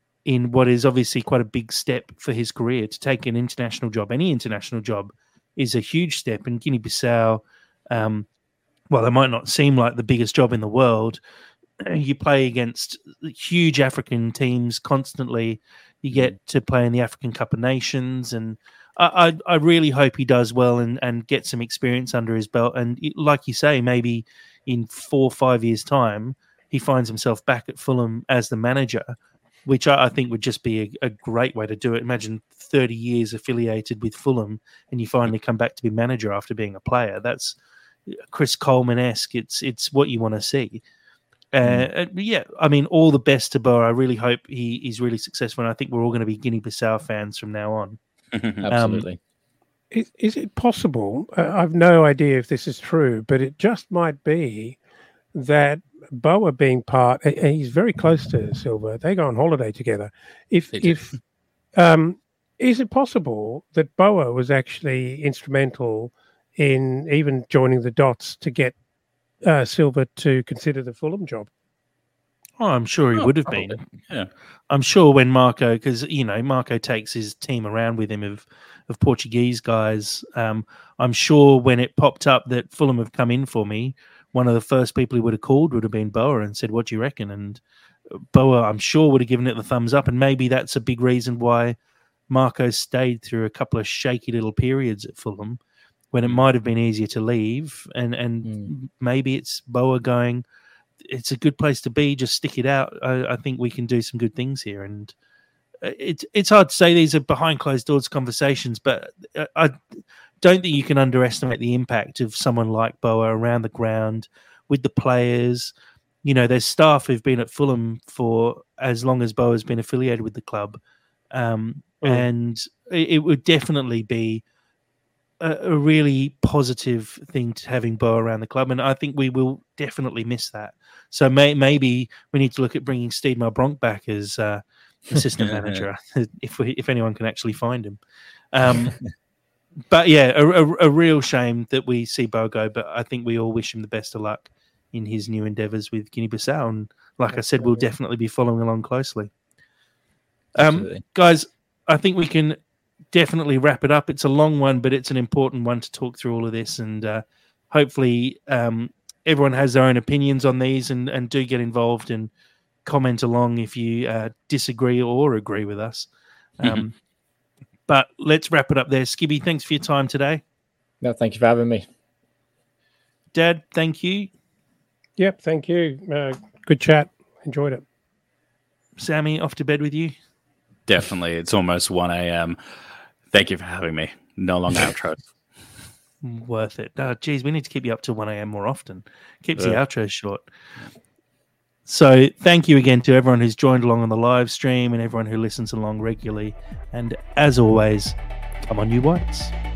in what is obviously quite a big step for his career. To take an international job, any international job, is a huge step. And Guinea-Bissau, um, well, it might not seem like the biggest job in the world. You play against huge African teams constantly. You get to play in the African Cup of Nations. And I, I, I really hope he does well and, and get some experience under his belt. And it, like you say, maybe in four or five years' time, he finds himself back at Fulham as the manager, which I, I think would just be a, a great way to do it. Imagine thirty years affiliated with Fulham and you finally come back to be manager after being a player. That's Chris Coleman-esque. It's it's what you want to see. Uh, mm. Yeah, I mean, all the best to Boa. I really hope he, he's really successful, and I think we're all going to be Guinea-Bissau fans from now on. Absolutely. Um, is, is it possible, uh, I've no idea if this is true, but it just might be that Boa being part, and he's very close to Silva. They go on holiday together. If if um, is it possible that Boa was actually instrumental in even joining the dots to get uh, Silva to consider the Fulham job? Oh, I'm sure he oh, would have probably. been. Yeah, I'm sure when Marco, because you know Marco takes his team around with him of of Portuguese guys. Um, I'm sure when it popped up that Fulham have come in for me, one of the first people he would have called would have been Boa and said, "What do you reckon?" And Boa, I'm sure, would have given it the thumbs up. And maybe that's a big reason why Marco stayed through a couple of shaky little periods at Fulham when it might have been easier to leave. And and mm. maybe it's Boa going, it's a good place to be, just stick it out. I, I think we can do some good things here. And it's, it's hard to say these are behind closed doors conversations, but I don't think you can underestimate the impact of someone like Boa around the ground with the players. You know, there's staff who've been at Fulham for as long as Boa's been affiliated with the club. Um, mm. And it, it would definitely be a, a really positive thing to having Boa around the club. And I think we will definitely miss that. So may, maybe we need to look at bringing Steve Malbronk back as uh, assistant manager, if we, if anyone can actually find him. Um, But yeah, a, a, a real shame that we see Boa go, but I think we all wish him the best of luck in his new endeavours with Guinea-Bissau. And like I said, we'll definitely be following along closely. Um, guys, I think we can definitely wrap it up. It's a long one, but it's an important one to talk through all of this. And uh, hopefully um, everyone has their own opinions on these and, and do get involved and comment along if you uh, disagree or agree with us. Um But let's wrap it up there. Skibby, thanks for your time today. No, thank you for having me. Dad, thank you. Yep, thank you. Uh, good chat. Enjoyed it. Sammy, off to bed with you? Definitely. It's almost one a.m. Thank you for having me. No longer outros. Worth it. Oh, geez, we need to keep you up till one a.m. more often. Keeps yeah. the outros short. So thank you again to everyone who's joined along on the live stream and everyone who listens along regularly. And as always, come on, you whites.